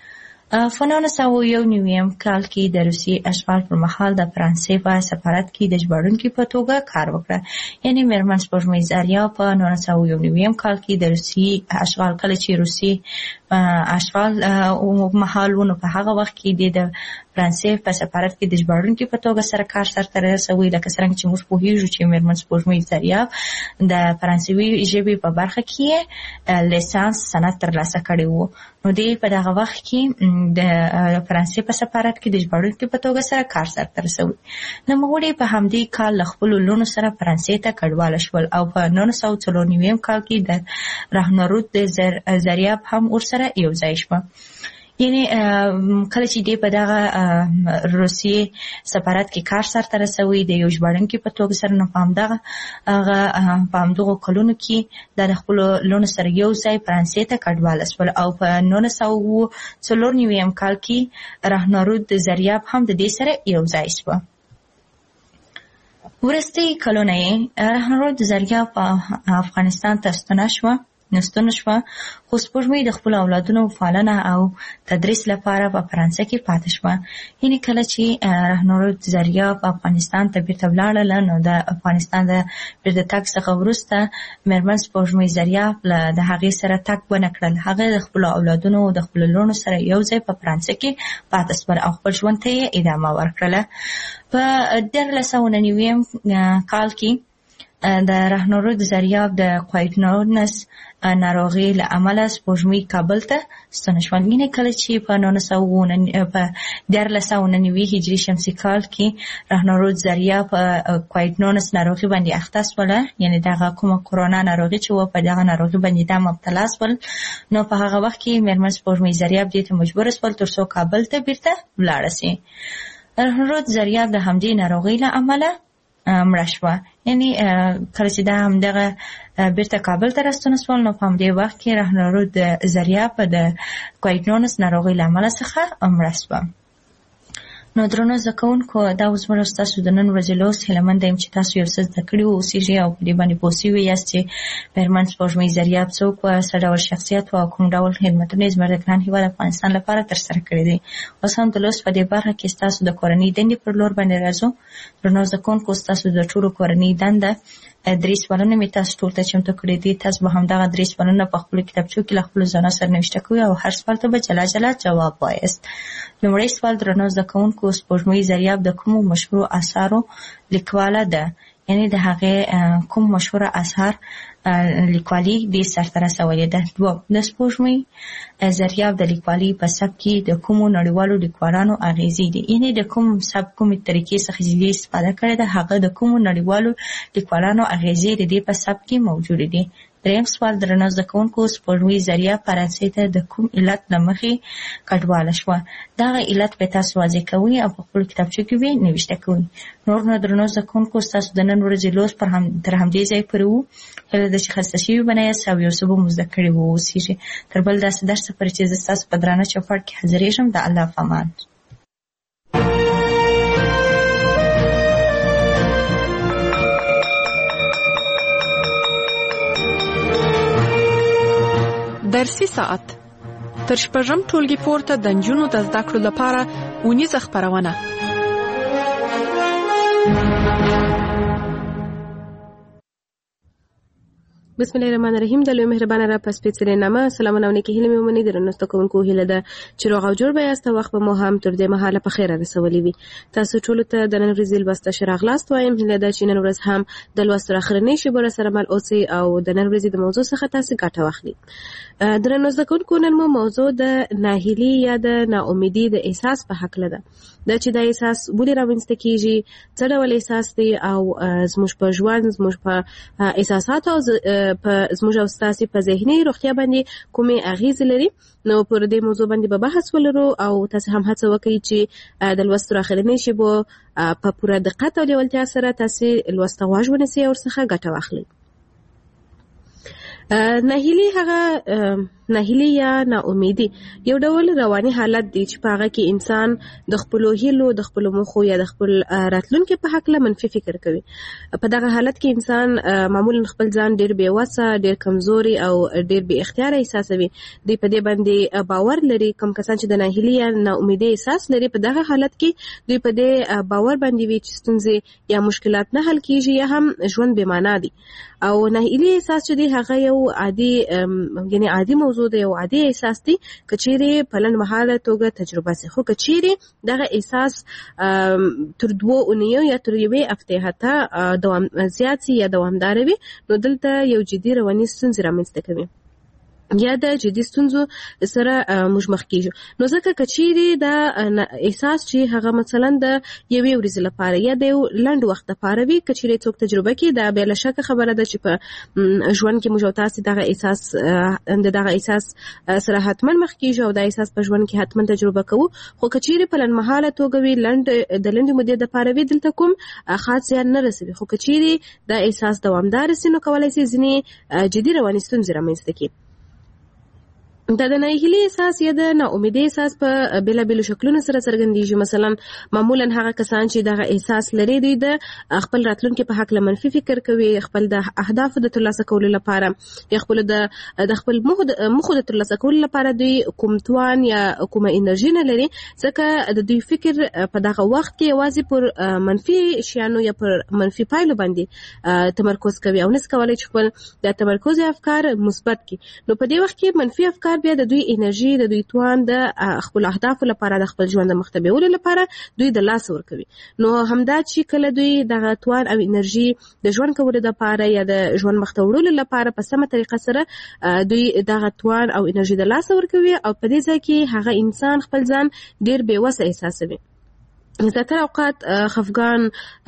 په نولس سوه یو نوي کال کې د روسیې اشغال پر مهال د فرانسې په سفارت کې د ژباړونکي په توګه کار وکړه. یعنې میرمن سپوږمۍ زریاب په نولس سوه یو نوي کال کې د روسیې اشغال کله چې روسیې اشغال مهال و نو په هغه وخت کې د فرانسې په سفارت کې د ژباړونکي په توګه سره کار سرته رسوي. لکه څرنګه چې موږ پوهېږو چې میرمن سپوږمۍ زریاب د فرانسوي ژبې په برخه کې لیسانس سند ترلاسه کړی و. نو دی په دغه وخت کې د فرانسې په سفارت کې د ژباړونکي په توګه سره کار سرته رسوي. نوموړي په همدې کال له خپلو لوڼو سره فرانسې ته کډواله شول او په نولس سوه څلور نوي کال کې د رهنورود زریاب هم ورسره یو ځای شوه. یعنی کله چې دی په دغه روسیې سفارت کې کار سرته رسوي د یو ژباړونکي په توګه سره، نو په همدغه هغه په همدغو کلونو کې د خپلو لوڼو سره یو ځای فرانسې ته کډواله شول او په نولس سوه څلور نوي کال کې رهنورود زریاب هم د دې سره یو ځای شوه. وروستي کلونه یې رهنورود زریاب په افغانستان ته ستنه شوه نستون شوه، خو سپوږمۍ د خپلو اولادونو پالنه او تدریس لپاره په فرانسه کې پاتې شوه. یعنې کله چې رهنورود زریاب افغانستان ته بیرته ولاړله نو د افغانستان د بیرته تګ څخه وروسته میرمن سپوږمۍ زریاب د هغې سره تګ ونه کړل. هغه د خپلو اولادونو د خپلو لوڼو سره یو ځای په فرانسه کې پاتې شول او خپل ژوند ته یې ادامه ورکړله. په دیارلس سوه نوي کال کې د راهنورود زریاب د قویدنونس ناروغي له امله سپوږمۍ کابل ته ستنه شوه. یعنې کله چې په نولس سوه په دیارلس سوه نهه نوي هجري شمسي کال کې راهنورود زریاب په قویدنونس ناروغي باندې اخته شوله، یعنې دغه کومه کرونا ناروغي چې وه په دغه ناروغي باندې دا مبتلا شول. نو په هغه وخت کې میرمن سپوږمۍ زریاب دې ته مجبوره شول تر څو کابل ته بیرته ولاړه شي. راهنورود زریاب د همدې ناروغۍ له امله مړه شوه. یعنی کله چې دا همدغه بیرته کابل ته راستنه شول، نو په همدې وخت کې راهنورود زریاب د قویدنونس ناروغۍ له امله څخه مړه شوه. نو درنو زده کوونکو، دا اوس زموږ ستاسو د نن ورځې لوست. هیله منده یم چې تاسو یو څه زده کړي واوسیږئ او په دې باندې پوه شوي یاست چې میرمن سپوږمۍ زریاب څوک وه، څه ډول شخصیت وه او کوم ډول خدمتونه یې زموږ د ګران هېواد افغانستان لپاره ترسره کړي دي. اوس هم د لوست په دې برخه کې ستاسو د کورنۍ دندې پر لور باندې راځو. درنو زده کوونکو، ستاسو د ټولو کورنۍ دنده درې سوالونه مې تاسو ټول ته چمتو کړي دي. تاسو به همدغه درې سوالونه په خپلو کتابچو کې له خپلو ځانو سره نوشته کوئ او هر سوال ته به جلا جلا جواب وایاست. لومړی سوال: درنو زده کوونکو، سپوږمۍ زریاب د کومو مشهورو اثارو لیکواله ده؟ یعنې د هغې کوم مشهوره اثار لیکوالي دې سرته رسولې ده. دوه: د سپوږمۍ زریاب د لیکوالي په سبک کې د کومو نړیوالو لیکوالانو اغیزې دي؟ یعنې د کوم سبک کومې طریقې څخه چې استفاده کړې ده، هغه د کومو نړیوالو لیکوالانو اغیزې د دې په سبک کې موجودې دي. دریم سوال: درنو زده کوونکو، سپوږمۍ زریاب فرانسې ته د کوم علت له مخې کډواله شوه؟ دغه علت به تاسو واضح کوئ او په خپلو کتابچو کې به نوشته کوئ. نور نو درنو زده کوونکو، ستاسو د نن ورځې لوست پر هم تر همدې ځای پورې وو. هیله ده چې خسته شوي به نه یاست او یو څه به مو زده کړي واوسیږي. تر بل داسې درسه پورې چې زه ستاسو په درانه چوپړ کې حاضرېږم، د الله په امان. درسي ساعت تر شپږم ټولګي پورته د نجونو د زده کړو لپاره اونیزه خپرونه. بسم الله الرحمن الرحیم. د لوی مهربانه را پس پیڅلې نامه سلامونه او نیکې هیلې مې ومنئ. درنو زده کوونکو، هیله ده چې روغ او جوړ به یاست. وخت به مو هم تر دې مهاله په خیره رسولی وي. تاسو ټولو ته د نن ورځې لوست ته ښه راغلاست وایم. هیله ده چې نن ورځ هم د لوست تر اخرنۍ شېبو راسره مل اوسئ او د نن ورځې د موضوع څخه تاسو ګټه واخلئ. درنو زده کوونکو، نن مو موضوع د ناهیلي یا د ناامیدي د احساس په هکله ده. دا چې دا احساس ولې رامنځته کېږي، څه ډول احساس دی او زموږ په ژوند، زموږ په احساساتو او په زموږ او ستاسې په ذهني روغتیا باندې کومې اغیزې لري. نو پر دې موضوع باندې به بحث ولرو او تاسو هم هڅه وکړئ چې د لوست تر اخرنۍ شېبو په پوره دقت او لیوالتیا سره تاسو لوست ته غوږ ونیسئ او ورڅخه ګټه واخلئ. ناهیلي هغه ناهیلي یا ناامیدي یو ډول رواني حالت دی چې په هغه کې انسان د خپلو هیلو، د خپلو موخو یا د خپل راتلونکي په هکله منفي فکر کوي. په دغه حالت کې انسان معمولا خپل ځان ډېر بې وسه، ډېر کمزوري او ډېر بې اختیاره احساسوي. دوی په دې باندې باور لري. کوم کسان چې د ناهیلي یا ناامیدۍ احساس لري، په دغه حالت کې دوی په دې باور باندې وي چې ستونزې یا مشکلات نه حل کېږي یا هم ژوند بې معنا دی. او ناهیلي احساس چې دی هغه یو عادي یعنی عادي موضوع دی، یو عادي احساس دی که چیرې په لنډمهاله توګه تجربه شي. خو که چیرې دغه احساس تر دوو اونیو یا تر یوې هفتې حتی دوام زیات شي یا دوامدار وي، نو دلته یو جدي رواني ستونزې رامنځته کوي یا د جدي ستونزو سره موږ مخ کېږو. نو ځکه که چیرې دا احساس چې هغه مثلا د یوې ورځې لپاره یا د یو لنډ وخت لپاره وي، که چیرې څوک تجربه کړي، دا بې له شکه خبره ده چې په ژوند کې موږ او تاسې دغه احساس د دغه احساس سره حتما مخ کېږو او دا احساس په ژوند کې حتما تجربه کوو. خو که چیرې په لنډمهاله توګه وي، لنډ د لنډې مودې لپاره وي، دلته کوم خاص زیان نه رسوي. خو که چیرې دا احساس دوامدار شي، نو کولی شي ځینې جدي رواني ستونزې رامنځته کړي. دا د ناهیلي احساس یا د ناامیدۍ احساس په بېلابېلو شکلونو سره څرګندېږي. مثلا معمولا هغه کسان چې دغه احساس لري، دوی د خپل راتلونکي په هکله منفي فکر کوي، خپل د اهدافو د ترلاسه کولو لپاره یا خپل د د خپل موخو د ترلاسه کولو لپاره دوی کوم توان یا کومه انرژي نه لري، ځکه د دوی فکر په دغه وخت کې یوازې پر منفي شیانو یا پر منفي پایلو باندې تمرکز کوي او نس کولی چې خپل د تمرکز افکار مثبت کړي. نو په دې وخت کې منفي افکار بعد بیا د دوی انرژي د دوی توان د خپل اهداف لپاره د خپل ژوند د مخته بیولو لپاره دوی د لاس ورکوي. نو همدا چې کله دوی د توان او انرژي د ژوند کولو لپاره یا د ژوند مخته وړلو لپاره په سمه طریقه سره دوی د توان او انرژي د لاس ورکوي او په دې ځای کې هغه انسان خپل ځان ډیر بې وسه احساسوي. زیاتره اوقات خفګان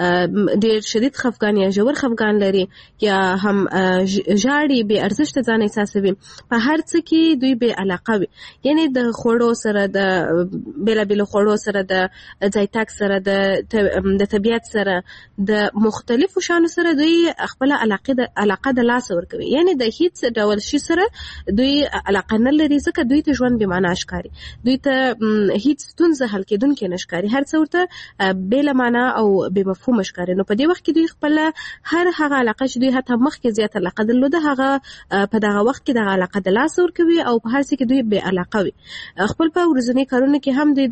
ډیر شدید خفګان یا ژور خفګان لري یا هم ژاړي بې ارزښته ځان احساسوي په هر څه کې دوی بې علاقه وي. یعنی د خوړو سره د بېلابېلو خوړو سره د ځای تګ سره د د طبیعت سره د مختلفو شیانو سره دوی خپله علاقه د لاسه ورکوي. یعنی د هیڅ ډول شي سره دوی علاقه نه لري ځکه دوی ته ژوند بې معنا ښکاري، دوی ته هیڅ ستونزه حل کېدونکې نه ښکاري، هر څه ورته بېله معنا او بې مفهومه ښکاري. نو په دې وخت کې دوی خپله هر هغه علاقه چې دوی حتی مخکې زیات علاقه درلوده هغه په دغه وخت کې دغه علاقه د لاسه ورکوي او په هر څه کې دوی بې علاقه وي. خپل په ورځني کارونو کې هم دوی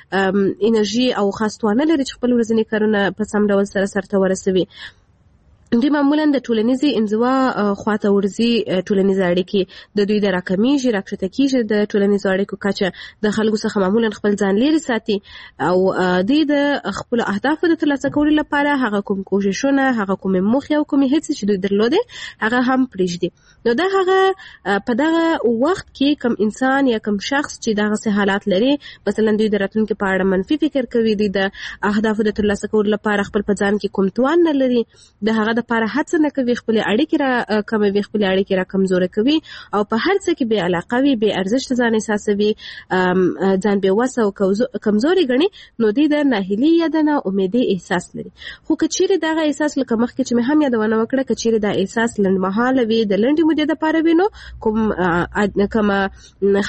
د انرژي او خاص توانه لري چې خپل ورځني کارونه په سم ډول سره سرته ورسوي. دوی معمولا د ټولنیزې انزوا خواته ورځي، ټولنیز اړیکې د دوی د راکمیږي راکښته کیږي، د ټولنیزو اړیکو کچه د خلکو څخه معمولا خپل ځان لرې ساتي او دوی د خپل اهدافو د ترلاسه کولو لپاره هغه کوم کوششونه هغه کوم موخې او کوم هڅې چې دوی درلودې هغه هم پرېږدي. نو دا هغه په دغه وخت کې کوم انسان یا کوم شخص چې دغه حالات لري، مثلا دوی د راتلونکي په اړه منفي فکر کوي، دوی د اهدافو د ترلاسه کولو لپاره خپل په ځان کې کوم توان نه لري، د هغه د لپاره هڅه نه کوي، خپل اړیکې را کموي، خپل اړیکې را کمزورې کوي او په هر څه کې بې علاقه وي، بې ارزښت ځان احساسوي، ځان بې وسه او کمزوري ګڼي، نو دوی د ناهیلي یا د ناامیدۍ احساس لري. خو که چیرې دغه احساس لکه مخکې چې مې هم یادونه وکړه، که چیرې دا احساس لنډمهاله وي، د لنډې مودې دپاره وي، نو کوم کومه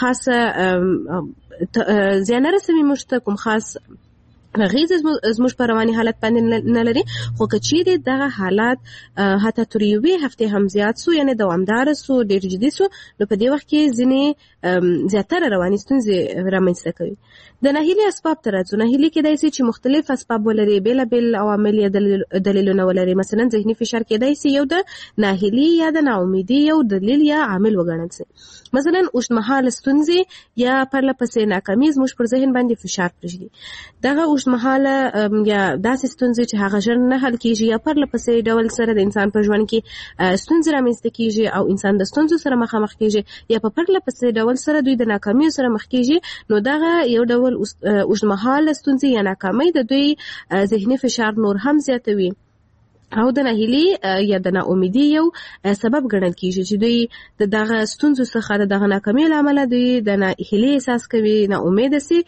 خاصه زیان نه رسوي موږ ته، کوم خاص غیز زموږ په رواني حالت باندې نه لري. خو که چیرې دغه حالات حتی تر یوې هفتې هم زیات سو، یعنې دوامداره سو، ډېر جدي سو، نو په دې وخت کې ځینې زیاتره رواني ستونزې رامنځته کوي. د ناهیلي اسباب ته راځو. ناهیلي کېدای سي چې مختلف اسباب ولري، بېلابېل عوامل یا دلیلونه ولري. مثلا ذهني فشار کېدای سي یو د ناهیلي یا د ناامیدۍ یو دلیل یا عامل وګڼل سي. مثلا اوږدمهاله ستونزې یا پرله پسې ناکامي زموږ پر ذهن باندې فشار پرېږدي. دغه اوږدمهاله یا داسې ستونزې چې هغه ژر نه حل کېږي یا پرله پسې ډول سره د انسان په ژوند کې ستونزې رامنځته کېږي او انسان د ستونزو سره مخامخ کېږي یا په پرله پسې ډول سره دوی د ناکامیو سره مخ کېږي، نو دغه یو ډول اوږدمهاله ستونزې یا ناکامۍ د دوی ذهني فشار نور هم زیاتوي او د ناهیلي یا د ناامیدۍ یو سبب ګڼل کېږي چې دوی د دغه ستونزو څخه د دغه ناکامیو له امله دوی د ناهیلۍ احساس کوي، ناامیده سي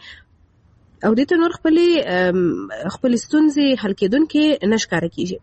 او دوی ته نور خپلې خپلې ستونزې حل کېدونکې نه ښکاره کېږي.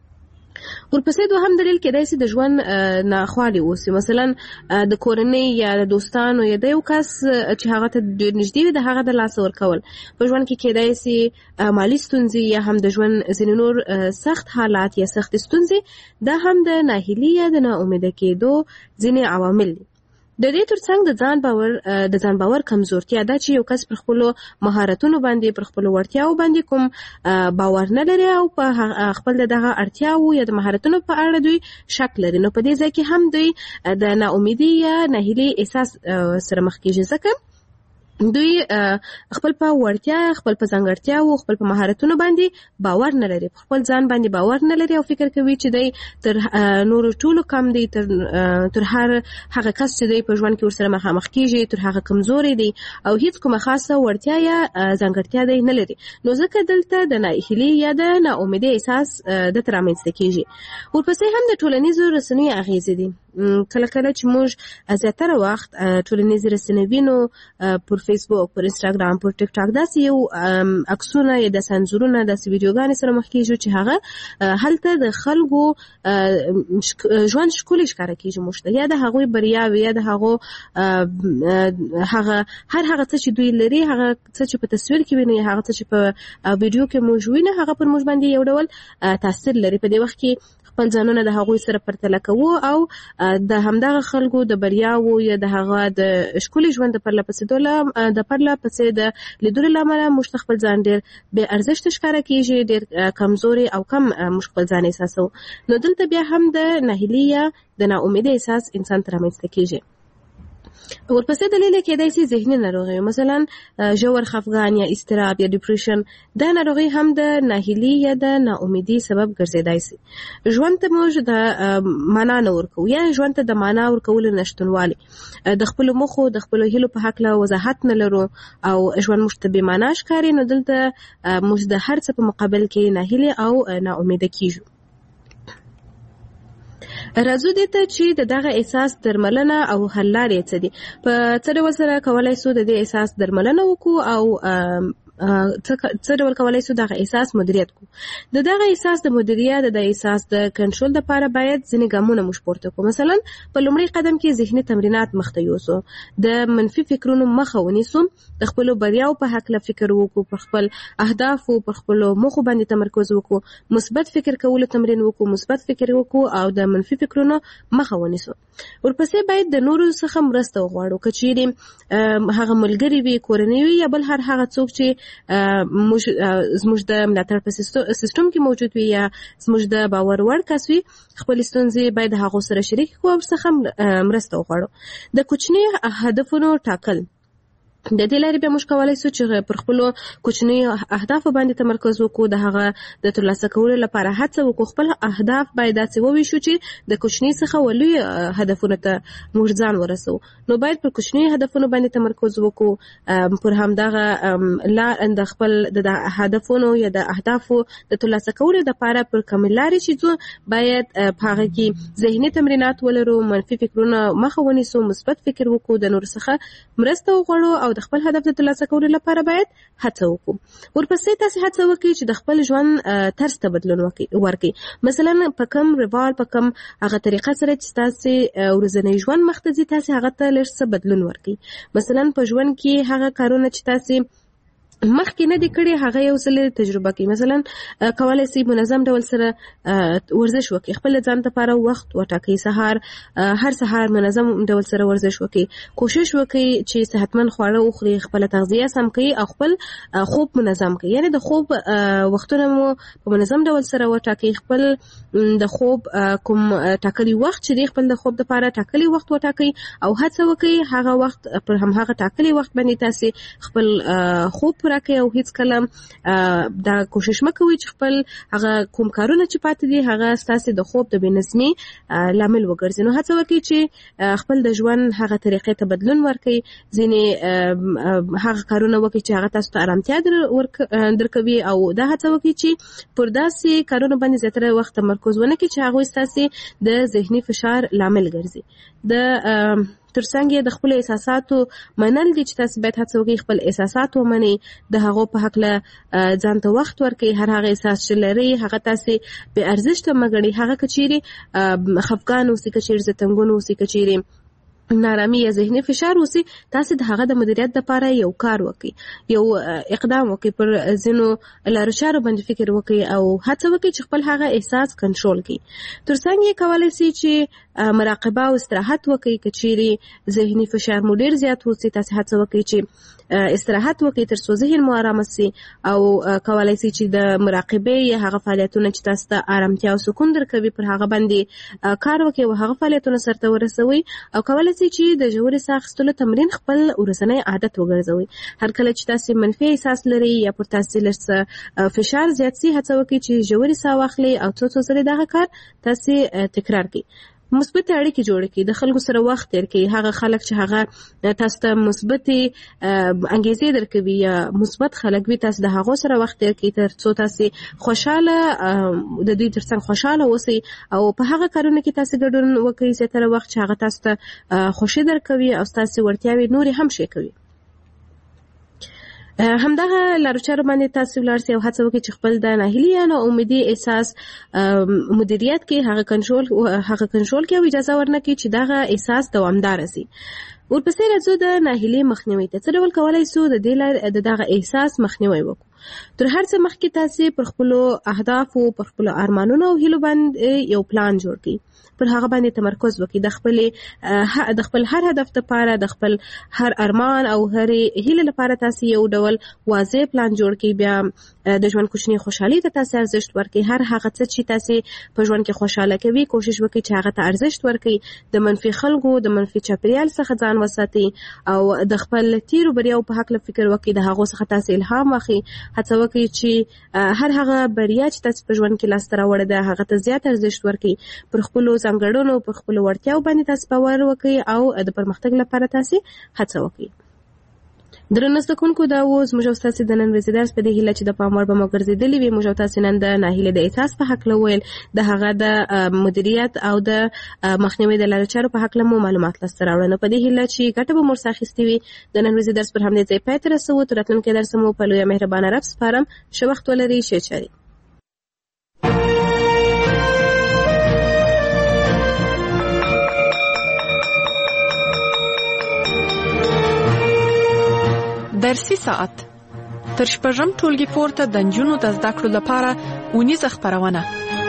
ورپسې دوهم دلیل کېدای سي د ژوند ناخوالې اوسي. مثلا د کورنۍ یا د دوستانو یا د یو کس چې هغه ته ډېر نږدې وي د هغه د لاسه ورکول. په ژوند کې کېدای سي مالي ستونزې یا هم د ژوند ځینې نور سخت حالات یا سختې ستونزې، دا هم د ناهیلي یا د ناامیده کېدو ځینې عوامل دي. د دې ترڅنګ د ځان باور د ځان باور کمزورتیا ده چې یو کس پر خپلو مهارتونو باندې، پر خپلو وړتیاو باندې کوم باور نه لري او په خپل دغه اړتیاو یا د مهارتونو په اړه دوی شک لري. نو په دې ځای کې هم دوی د ناامیدۍ یا ناهیلۍ احساس سره مخ کېږي، ځکه دوی خپل په وړتیا، خپل په ځانګړتیاو، خپل په مهارتونو باندې باور نه لري، په خپل ځان باندې باور نه لري او فکر کوي چې دی تر نورو ټولو کم دی، تر تر هر هغه کس چې دی په ژوند کې ورسره مخامخ کېږي تر هغه کمزوری دی او هیڅ کومه خاصه وړتیا یا ځانګړتیا دی نه لري. نو ځکه دلته د ناهیلۍ یا د ناامیدۍ احساس دته رامنځته کېږي. ورپسې هم د ټولنیزو رسنیو اغېزې دي. کله کله چې موږ زیاتره وخت ټولنیزې رسنۍ وینو، پر فیسبوک، پر انستاګرام، پر ټیک ټاک، داسې یو عکسونه یا د سنزورونه، داسې ویډیوګانې سره مخ کېږو چې هغه هلته د خلکو ژوند ښکلی ښکاره کېږي موږ ته، یا د هغوی بریاوې یا د هغو هغه هر هغه څه چې دوی لري، هغه څه چې په تصویر کې وینو یا هغه څه چې په ویډیو کې موږ وینو، هغه پر موږ باندې یو ډول تاثیر لري. په دې وخت کې خپل ځانونه د هغوی سره پرتله کوو او د همدغه خلکو د بریاوو یا د هغه د ښکلي ژوند د پرله پسې د پرله پسې د لیدلو له امله موږ خپل ځان ډېر بې ارزښته ښکاره کېږي، ډېر کمزوري او کم موږ خپل ځان احساسوو. نو دلته بیا هم د ناهیلۍ یا د ناامیدۍ احساس انسان ته رامنځته کېږي. ورپسې دلیل کېدای شي ذهني ناروغي، مثلا ژور خفګان یا اضطراب یا ډیپریشن. دا ناروغي هم د ناهیلي یا د ناامیدي سبب ګرځیدای شي. ژوند ته موږ د معنا نه ورکو یا ژوند ته د معنا ورکولو نشتونوالی، د خپل مخو د خپل هیلو په حق له وضاحت نه لرو او ژوند موږ ته بې معنا ښکاري، نو دلته موږ د هر څه په مقابل کې ناهیلي او ناامیده کیږو. راځو دې ته چې د دغه احساس درملنه او حل لارې څه دي. په څه ډول سره کولای شو د دې احساس درملنه وکړو او څه ډول کولای شو دغه احساس مدیریت کړو. د دغه احساس د مدیریت د احساس د کنټرول لپاره باید ځینې ګامونه موږ پورته کړو. مثلا په لومړي قدم کې ذهني تمرینات مخته یوسو، د منفي فکرونو مخه ونیسو، د خپل بریاو په حق له فکر وکړو، پر خپل اهداف او پر خپل موخو باندې تمرکز وکړو، مثبت فکر کولو تمرین وکړو، مثبت فکر وکړو او د منفي فکرونو مخه ونیسو. ورپسې باید د نورو څخه مرسته وغواړو، کچېرې هغه ملګری وي، کورنۍ وي یا بل هر هغه څوک چې زموږ د ملاتړ په سیستم کې موجود وي یا زموږ د باور وړ کس وي. خپل ستونزې باید هغو سره شریک کړو او څخه مرسته وغواړو. د کوچني هدفونو ټاکل، د دې لارې بیا موږ کولی شو چې پر خپلو کوچنیو اهدافو باندې تمرکز وکړو، د هغه د ترلاسه کولو لپاره هڅه وکړو. خپل اهداف باید داسې وویشو چې د کوچني څخه ولوی هدفونو ته موږ ځان ورسو. نو باید پر کوچني هدفونو باندې تمرکز وکړو، پر همدغه لا د خپل د هدفونو یا د اهدافو د ترلاسه کولو لپاره پر کومې لارې چې ځو باید په هغه کې ذهني تمرینات ولرو، منفي فکرونه مخه ونیسو، مثبت فکر وکړو، د نورو څخه مرسته وغواړو او د خپل هدف د ترلاسه کولو لپاره باید هڅه وکړو. ورپسې تاسو هڅه وکړئ چې د خپل ژوند طرز ته بدلون ورکړئ. مثلا په کوم روال، په کوم هغه طریقه سره چې تاسو ورځنی ژوند مخ ته ځي، تاسو هغه ته لږ څه بدلون ورکړئ. مثلا په ژوند کې هغه کارونه چې تاسو مخکې نه دي کړي هغه یو ځل تجربه کړئ. مثلا کولای شئ منظم ډول سره ورزش وکړئ، خپل ځان لپاره وخت وټاکئ، سهار هر سهار منظم ډول سره ورزش وکړئ، کوشش وکړئ چې صحتمند خواړه وخورئ، خپل تغذیه سم کړئ او خپل خوب منظم کړئ. یعنی د خوب وختونه مو په منظم ډول سره وټاکئ. خپل د خوب کوم ټاکلي وخت چې دی خپل د خوب لپاره ټاکلي وخت وټاکئ او هڅه وکړئ هغه وخت پر هم هغه ټاکلي وخت باندې تاسو خپل خوب راکې او هیڅ کله دا کوشش مکوئ چې خپل هغه کوم کارونه چې پاتې دي هغه ستاسو د خوب د بېنظمي لامل وګرځي. نو هڅه وکړئ چې خپل د ژوند هغه طریقې ته بدلون ورکړئ، ځینې هغه کارونه وکړئ چې هغه تاسو ته ارامتیا درکوي او دا هڅه وکړئ چې پر داسې کارونه باندې زیاتره وخت تمرکز ونه کړئ چې هغوی ستاسو د ذهني فشار لامل ګرځي. د ترڅنګ د خپل احساساتو منل دي چې تاسو باید هڅه وکړئ خپل احساسات ومنئ، د هغو په حق له ځان ته وخت ورکړئ. هر هغه احساس چې لرئ هغه تاسو بې ارزښته مه ګڼئ. هغه که چیرې خفګان اوسي، که چیرې ځتنګون اوسي، که چیرې نارامي یا ذهني فشار اوسي، تاسو د هغه د مدیریت لپاره یو کار وکړئ، یو اقدام وکړئ، پر ځینو لارو چارو باندې فکر وکړئ او هڅه وکړئ چې خپل هغه احساس کنټرول کړئ. ترڅنګ یې کولی شئ چې مراقبه او استراحت وکړئ. که چیرې ذهني فشار مو ډېر زیات اوسي، تاسو هڅه وکړئ چې استراحت وکړئ تر څو ذهن مو ارامه شي او کولی شئ چې د مراقبې یا هغه فعالیتونه چې تاسو ته ارامتیا او سکون درکوي پر هغه باندې کار وکړئ او هغه فعالیتونه سرته ورسوئ او کولی چې د ژورې ساه اخیستلو تمرین خپل ورځنی عادت وګرځوئ. هر کله چې تاسو منفي احساس لرئ یا پر تاسو لږ فشار زیات شي، هڅه وکړئ چې ژورې ساه واخلئ او څو څو ځلې دغه کار تاسو تکرار کړئ. مثبت اړیکې جوړ کړئ، د خلکو سره وخت تیر کړئ. هغه خلک چې هغه تاسو ته مثبتې انګیزې درکوي یا مثبت خلک وي، تاسو د هغو سره وخت تیر کړئ تر څو تاسو خوشاله د دوی ترڅنګ خوشاله اوسئ او په هغه کارونه کې تاسو ګډون وکړئ زیاتره وخت چې هغه تاسو ته خوښي درکوي او ستاسو وړتیاوې نورې هم ښې کوي. همدغه لارو چارو باندې تاسو ولاړ سئ او هڅه وکړئ چې خپل د ناهیلي یا ناامیدي احساس مدیریت کې هغه کنټرول هغه کنټرول کې او اجازه ورنکړئ چې دغه احساس دوامدار شي. ورپسې راځو د ناهیلي مخنیوي ته. څه ډول کولی شو د دې لارې د دغه احساس مخنیوی وکړو؟ تر هر څه مخکې تاسو پر خپلو اهدافو، پر خپلو ارمانونو او هیلو باندې یو پلان جوړ کړئ، پر هغه باندې تمرکز وکړئ. د خپل د خپل هر هدف لپاره، د خپل هر ارمان او هر هیله لپاره تاسو یو ډول واضح پلان جوړ کړئ. بیا د ژوند کوچنی خوشحالي ته تاسو ارزښت ورکړئ. هر هغه څه چې تاسو په ژوند کې خوشاله کوي کوشش وکړئ چې هغه ته ارزښت ورکړئ. د منفي خلکو، د منفي چاپیریال څخه ځان ځان وساتي او د خپل تیرو بریاو په حق فکر وکړي، د هغو څخه تاسو الهام واخلي، هڅه وکړي چې هر هغه بریا چې تاسو په ژوند کې لاسته راوړی ده هغه ته زیات ارزښت ورکړي، پر خپلو ځانګړنو پر خپلو وړتیاو باندې تاسو باور وکړي او د پرمختګ لپاره تاسو هڅه وکړي. درنو زده کوونکو، دا و زموږ او ستاسو د نن ورځې درس په دې هیله چې د پام وړ به مو ګرځېدلي وي. موږ او تاسو نن د ناهیلۍ د احساس په هکله ویل، د هغه د مدیریت او د مخنیوي د لارو چارو په هکله مو معلومات لاسته راوړل. نو په دې هیله چې ګټه به مو ورڅخه اخیستې وي. د نن ورځې درس پر همدې ځای پای ته رسوو. تر راتلونکي درس مو په لویه مهربانه رب سپارم. ښه وخت ولرئ. ښې چارې. درسي ساعت تر شپږم ټولګي پورته د نجونو د زده کړو لپاره اونیزه خپرونه.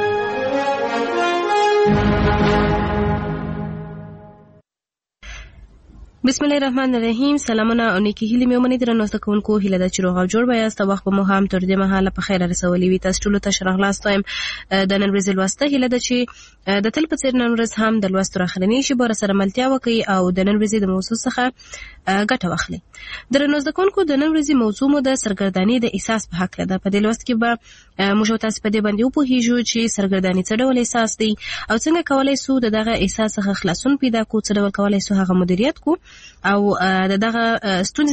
بسم الله الرحمن الرحیم. سلامونه او نیکی هیلې مې ومنئ. درنو زده کوونکو، هیله ده چې روغ او جوړ به یاست. وخت به مو هم تر دې مهاله په خیره رسولی وي. تاسو ټولو ته ښه راغلاست وایم. د نن ورځې لوسته هیله ده چې د تل په څېر نن ورځ هم د لوستو راخرنې شي به سره ملتیا وکړي او د نن ورځې د موضوع څخه ګټه واخلي. درنو زده کوونکو، د نن ورځې موضوع مو د سرګردانۍ د احساس په هکله ده. په دې لوست کې به موږ تاسو په دې باندې وپوهیږو چې سرګردانۍ څه ډول احساس دی او څنګه کولای شو د دغه احساس څخه خلاصون پیدا کړو، څه ډول کولای شو هغه مدیریت کړو او د دغه ستونزې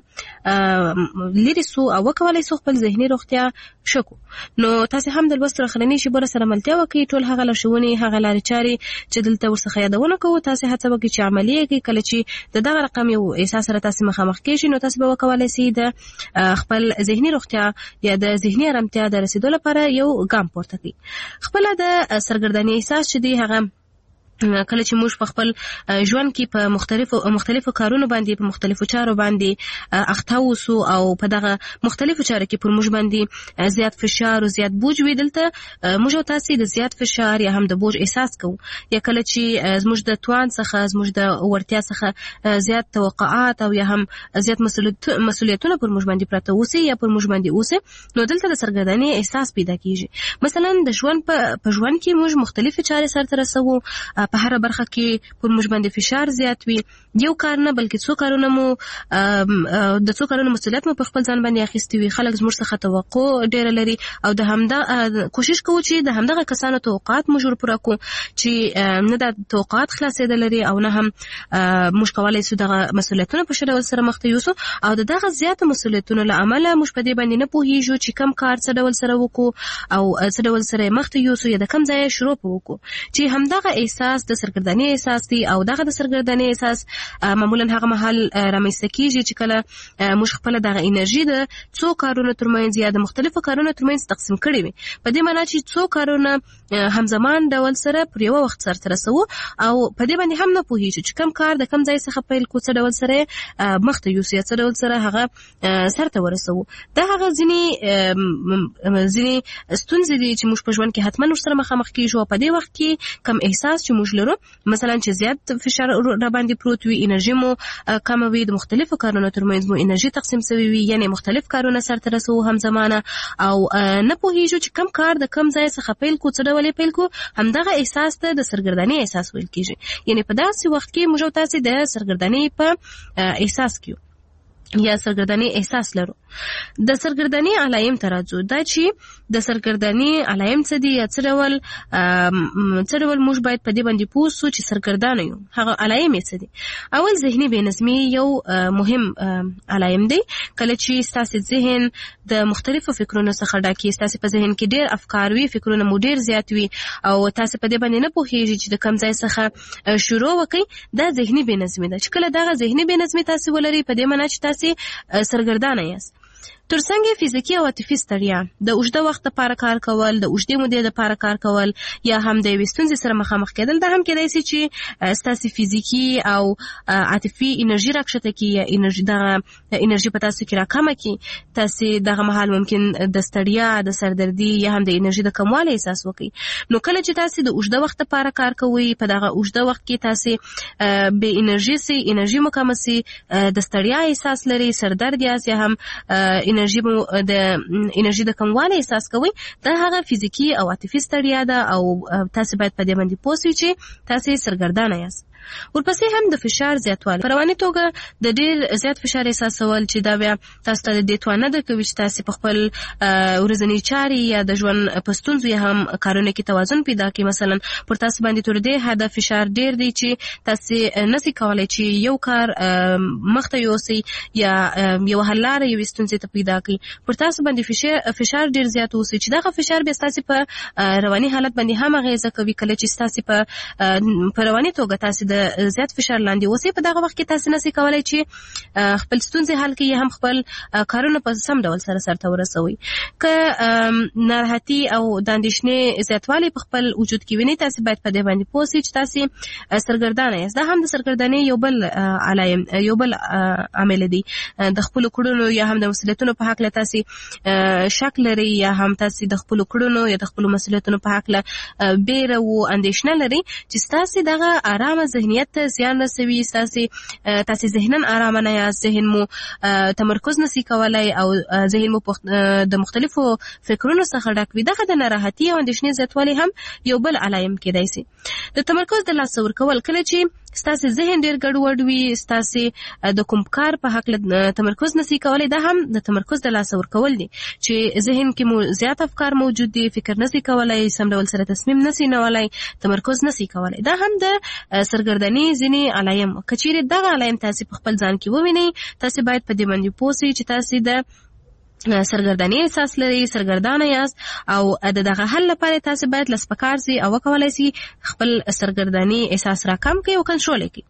څخه لرې سو او وکولای شو خپل ذهني روغتیا ښه کړو. نو تاسو هم د لوست راخرنې شي به سره ملتیا وکړئ. ټول هغه لارښوونې، هغه لارې چارې چې دلته ورڅخه یادونه کوو، تاسو هڅه وکړئ چې عملي کړئ. کله چې د دغه رقم یو احساس سره تاسو مخامخ کېږئ، نو تاسو به وکولای شئ د خپل ذهني روغتیا یا د ذهني آرامتیا د رسیدو لپاره یو ګام پورته کړئ. خپل د سرګردانۍ احساس چې دی هغه کله چې موږ په خپل ژوند کې په مختلفو مختلفو کارونو باندې په مختلفو چارو باندې اخته وسو او په دغه مختلفو چارو کې پر موږ باندې زیات فشار او زیات بوج وي، دلته موږ تاسو د زیات فشار یا هم د بوج احساس کوو. یا کله چې زموږ د توان څخه زموږ د ورتیا څخه زیات توقعات او یا هم زیات مسؤلیتونه پر موږ باندې پراته وسی یا پر موږ باندې وسی، نو دلته د سرګردانۍ احساس پیدا کیږي. مثلا د ژوند په ژوند کې موږ مختلفې چارې سرته رسوو، په هر برخه کې پر موږ باندې فشار زیات وي. یو کار نه بلکې څو کارونه مو د څو کارونو مسؤلیت مو په خپل ځان باندې اخیستی وي. خلک زموږ څخه توقع ډیره لري او د همدا کوشش کوو چې د همدغه کسانو توقعات موږ ورپوره کړو چې نه د توقعات خلاصېدل لري او نه هم موږ کولای شو دغه مسؤلیتونه په ښه ډول سره مخته یوسو او د دغه زیاتو مسؤلیتونو له امله موږ په دې باندې نه پوهیږو چې کم کار څه ډول سره وکړو او څه ډول سره مخته یوسو یا د کم ځای شروع وکړو. چې همدغه احساس د سرګردانۍ احساس دی او دغه د سرګردانۍ احساس معمولا هغه مهال رامنځته کیږي چې کله موږ خپل دغه انرژي د څو کارونو ترمنځ یا د مختلفو کارونو ترمنځ تقسیم کړي وي، په دې معنی چې څو کارونه همزمان ډول سره پر یو وخت سره رسو او په دې باندې هم نه پوهیږي چې کم کار د کم ځای څخه پیل کو، څه ډول سره مخته یوسو یا څه ډول سره هغه سرته ورسو. دا هغه ځینې ځینې ستونزې دي چې موږ په ژوند کې حتما ورسره مخامخ کیږو. په دې وخت کې کم احساس چې موږ لرو، مثلا چې زیات فشار را باندې پروت وي، انرژي مو کم وي، د مختلفو کارونو ترمنځ مو انرژي تقسیم شوی وي، یعنی مختلف کارونه سرته رسو همزمانه او نه پوهیږو چې کم کار د کم ځای څخه پیل کو، څه ډول پیل کو. همدغه احساس ته د سرګردانۍ احساس ویل کیږي. یعنی په داسې وخت کې موږ تاسو د سرګردانۍ په احساس کې یا سرګردانۍ احساس لرو. د سرګردانۍ علایم ته راځو. دا چې د سرګردانۍ علایم څه دي یا څه ډول څه ډول موږ باید په دې باندې پوه شو چې سرګردانه یو، هغه علایم څه دي. اول ذهني بې نظمي یو مهم علایم دی. کله چې ستاسو ذهن د مختلفو فکرونو څخه ډک وي، ستاسو په ذهن کې ډېر افکار وي، فکرونه مو ډېر زیات وي او تاسو په دې باندې نه پوهیږئ چې د کوم ځای څخه شروع وکړئ، دا ذهني بې نظمي ده. چې کله دغه ذهني بې نظمي تاسو ولرئ، په دې معنی چې تاسو سرګردانه یاست. ترڅنګ فزیکی او عاطفي ستړیا، د اوږده وخت لپاره کار کول، د اوږدې مودې لپاره کار کول یا هم د یوې ستونزې سره مخامخ کېدل، دا هم کېدای شي چې ستاسو فزیکی او عاطفي انرژي راکښته کړي یا انرژي دغه انرژي په تاسو کې راکمه کړي. تاسو دغه مهال ممکن د ستړیا، د سردردي یا هم د انرژي د کموالي احساس وکړي. نو کله چې تاسو د اوږده وخت لپاره کار کوئ، په دغه اوږده وخت کې تاسو به انرژي سي انرژي مو کمه سي، د ستړیا احساس لري، سردرد یا هم انرژي مو د انرژي د کموالي احساس کوي، دا هغه فزیکی او عاطفي ستړیا ده او تاسو باید په دې باندې پوه شئ چې تاسو سرګردانه یاست. ورپسې هم د فشار زیاتوالی په رواني توګه د ډیر زیات فشار احساسول چې دا بیا تاسو ته د دې توانه درکوي چې تاسو په خپل ورځني چاري یا د ژوند په ستونزو یا هم کارونه کې توازن پیدا کړئ. مثلا پر تاسو باندې تر دې حد فشار ډیر دی چې تاسو نسي کولای چې یو کار مخته یوسي یا یو حل لاره یو ستونزې ته پیدا کړئ. پر تاسو باندې فشار ډیر زیات اوسي چې دا فشار بیا تاسو په رواني حالت باندې هم اغیزه کوي. کله چې تاسو په په رواني توګه تاسو د زیات فشار لاندې اوسئ په دغه وخت کې تاسو نسي کولای چې خپل ستونزې حل کړئ، هم خپل کارونه په سم ډول سره سرته ورسوي. که ناراحتي او د اندېښنې زیاتوالی په خپل وجود کې وینئ، تاسو باید په دې باندې پوه شئ چې تاسو سرګردانه یاست. دا هم د سرګردانۍ یو بل علایم یو بل عامل دی. د خپل کړنو یا هم د مسؤلیتونو په حق له تاسو شک لري یا هم تاسو د خپل کړنو یا د خپل مسؤلیتونو په حق له بیره او اندېښنه لري چې تاسو دغه آرامه ذهنیت ته زیان رسوي. تاسو تاسو ذهنن آرامه نه یاست، ذهن مو تمرکز نشي کولای او ذهن مو د مختلفو فکرونو څخه ډک وي. دغه د ناراحتي او اندېښنې زیاتوالی هم یو بل علایم کېدای شي. د تمرکز د لاسه ورکول، کله چې ستاسو ذهن ډیر ګډوډ وي، ستاسو د کوم کار په حق له تمرکز نشي کولای، دا هم د تمرکز د لاسه ورکول دي چې ذهن کې مو زیات افکار موجود دي، فکر نشي کولای، سم ډول سره تصمیم نشي نیولای، تمرکز نشي کولای. دا هم د سرګردانۍ ځینې علایم. کچېرې دغه علایم تاسو په خپل ځان کې ووینئ، تاسو باید په دې باندې پوه شئ چې تاسو د سرګردانۍ احساس لري، سرګردانه یاست او د دغه حل لپاره تاسو باید لسپکار سي او وکولای سي خپل سرګردانۍ احساس راکم کړئ او کنټرول کړئ.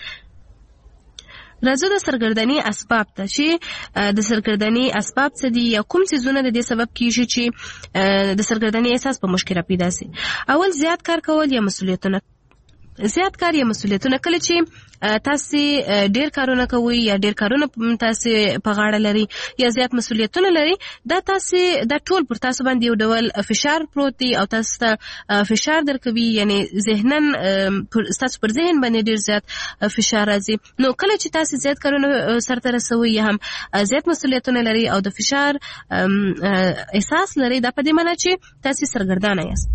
راځو د سرګردانۍ اسباب ته چې د سرګردانۍ اسباب څه دي یا کوم څیزونه د دې سبب کیږي چې د سرګردانۍ احساس په مشکل پیدا سي. اول زیات کار کول یا مسؤلیتونه. زیات کار یا مسؤلیتونه، کله چې تاسو ډیر کارونه کوئ یا ډیر کارونه تاسو په غاړه لري یا زیات مسؤلیتونه لري، دا تاسو دا ټول پر تاسو باندې یو ډول فشار پروت دی او تاسو ته فشار درکوي، یعنی ذهنن تاسو پر ذهن باندې ډیر زیات فشار راځي. نو کله چې تاسو زیات کارونه سرته رسوي یا هم زیات مسؤلیتونه لري او د فشار احساس لري، دا په دې معنی چې تاسو سرګردانه یاست.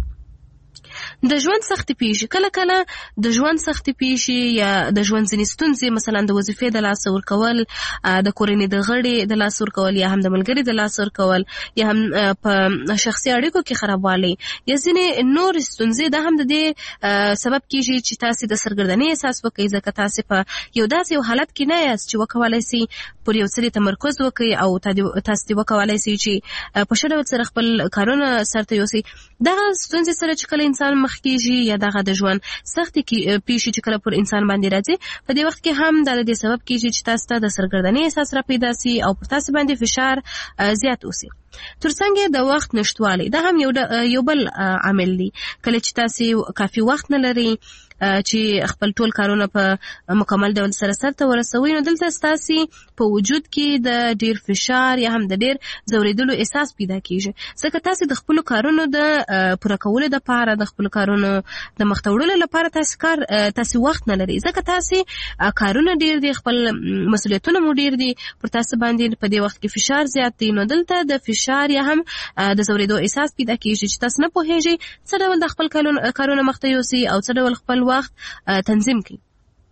د ژوند سختي پیښې، کله کله د ژوند سختي پیښې یا د ژوند ځینې ستونزې، مثلا د وظیفې د لاسه ورکول، د کورنۍ د غړي د لاسه ورکول یا هم د ملګري د لاسه ورکول یا هم په شخصي اړیکو کې خرابوالی یا ځینې نور ستونزې، دا هم د دې سبب کیږي چې تاسو د سرګردانۍ احساس وکړئ، ځکه تاسو په یو داسې یو حالت کې نه یاست چې وکولای شئ پر یو څه تمرکز وکړئ او تاسو وکولای شئ چې په ښه ډول سره خپل کارونه سرته یوسئ. دغه ستونزې سره چې کله انسان مخ کېږي یا دغه د ژوند سختي پیښې چې کله پر انسان باندې راځي، په دې وخت کې هم دا د دې سبب کېږي چې تاسو ته د سرګردانۍ احساس را پیدا سي او پر تاسو باندې فشار زیات اوسي. ترڅنګ د وخت نشټوالی، دا هم یو یو بل عامل دی. کله چې تاسو کافي وخت نه لري چې خپل ټول کارونه په مکمل ډول سره سرته ورسوي، نو دلته تاسو په وجود کې د ډیر فشار یا هم د ډیر ځورېدلو احساس پیدا کیږي، ځکه تاسو د خپل کارونو د پوره کولو لپاره، د خپل کارونو د مخ ته وړلو لپاره تاسو کار تاسو وخت نه لري، ځکه تاسو کارونه ډیر دي، خپل مسؤلیتونه مو ډیر دي، پر تاسو باندې په دې وخت کې فشار زیات دی. نو دلته د فشار یا هم د ځورېدو احساس پیدا کیږي چې تاسو نه پوهیږئ څه ډول د خپل کارونه مخ ته یوسئ او څه ډول خپل وخت تنظیم کړئ.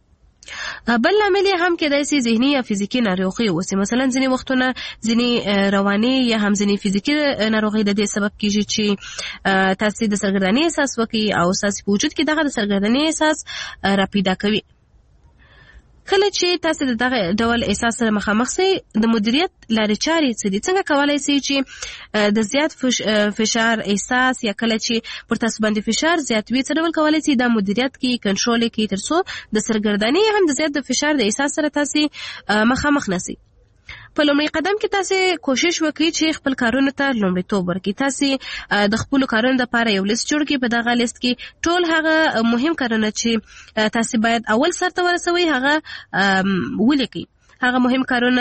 بل لامل هم کېدای شي ذهني یا فزیکي ناروغي اوسي. مثلا ځینې وختونه ځینې رواني یا هم ځینې فزیکي ناروغي د دې سبب کیږي چې تاسو د سرګردانۍ احساس وکړئ او تاسو په وجود کې دغه د سرګردانۍ احساس را پیدا کوي. کله چې تاسو د دغه ډول احساس سره مخامخ شئ، د مدیریت لارې چارې څه دي؟ څنګه کولای شئ چې د زیات فشار احساس یا کله چې پر تاسو باندې فشار زیات وي، څه ډول کولای شئ دا مدیریت کړئ، کنټرول کړئ، ترڅو د سرګردانۍ هم د زیات فشار د احساس سره تاسو مخامخ نشئ. په لومړي قدم کې تاسو کوشش وکړئ چې خپل کارونو ته لومړیتوب ورکړئ. تاسو د خپل کارونو لپاره یو لیست جوړ کړئ. په دغه لیست کې ټول هغه مهم کارونه چې تاسو باید اول سرته ورسوي هغه ولیکئ. هغه مهم کارونه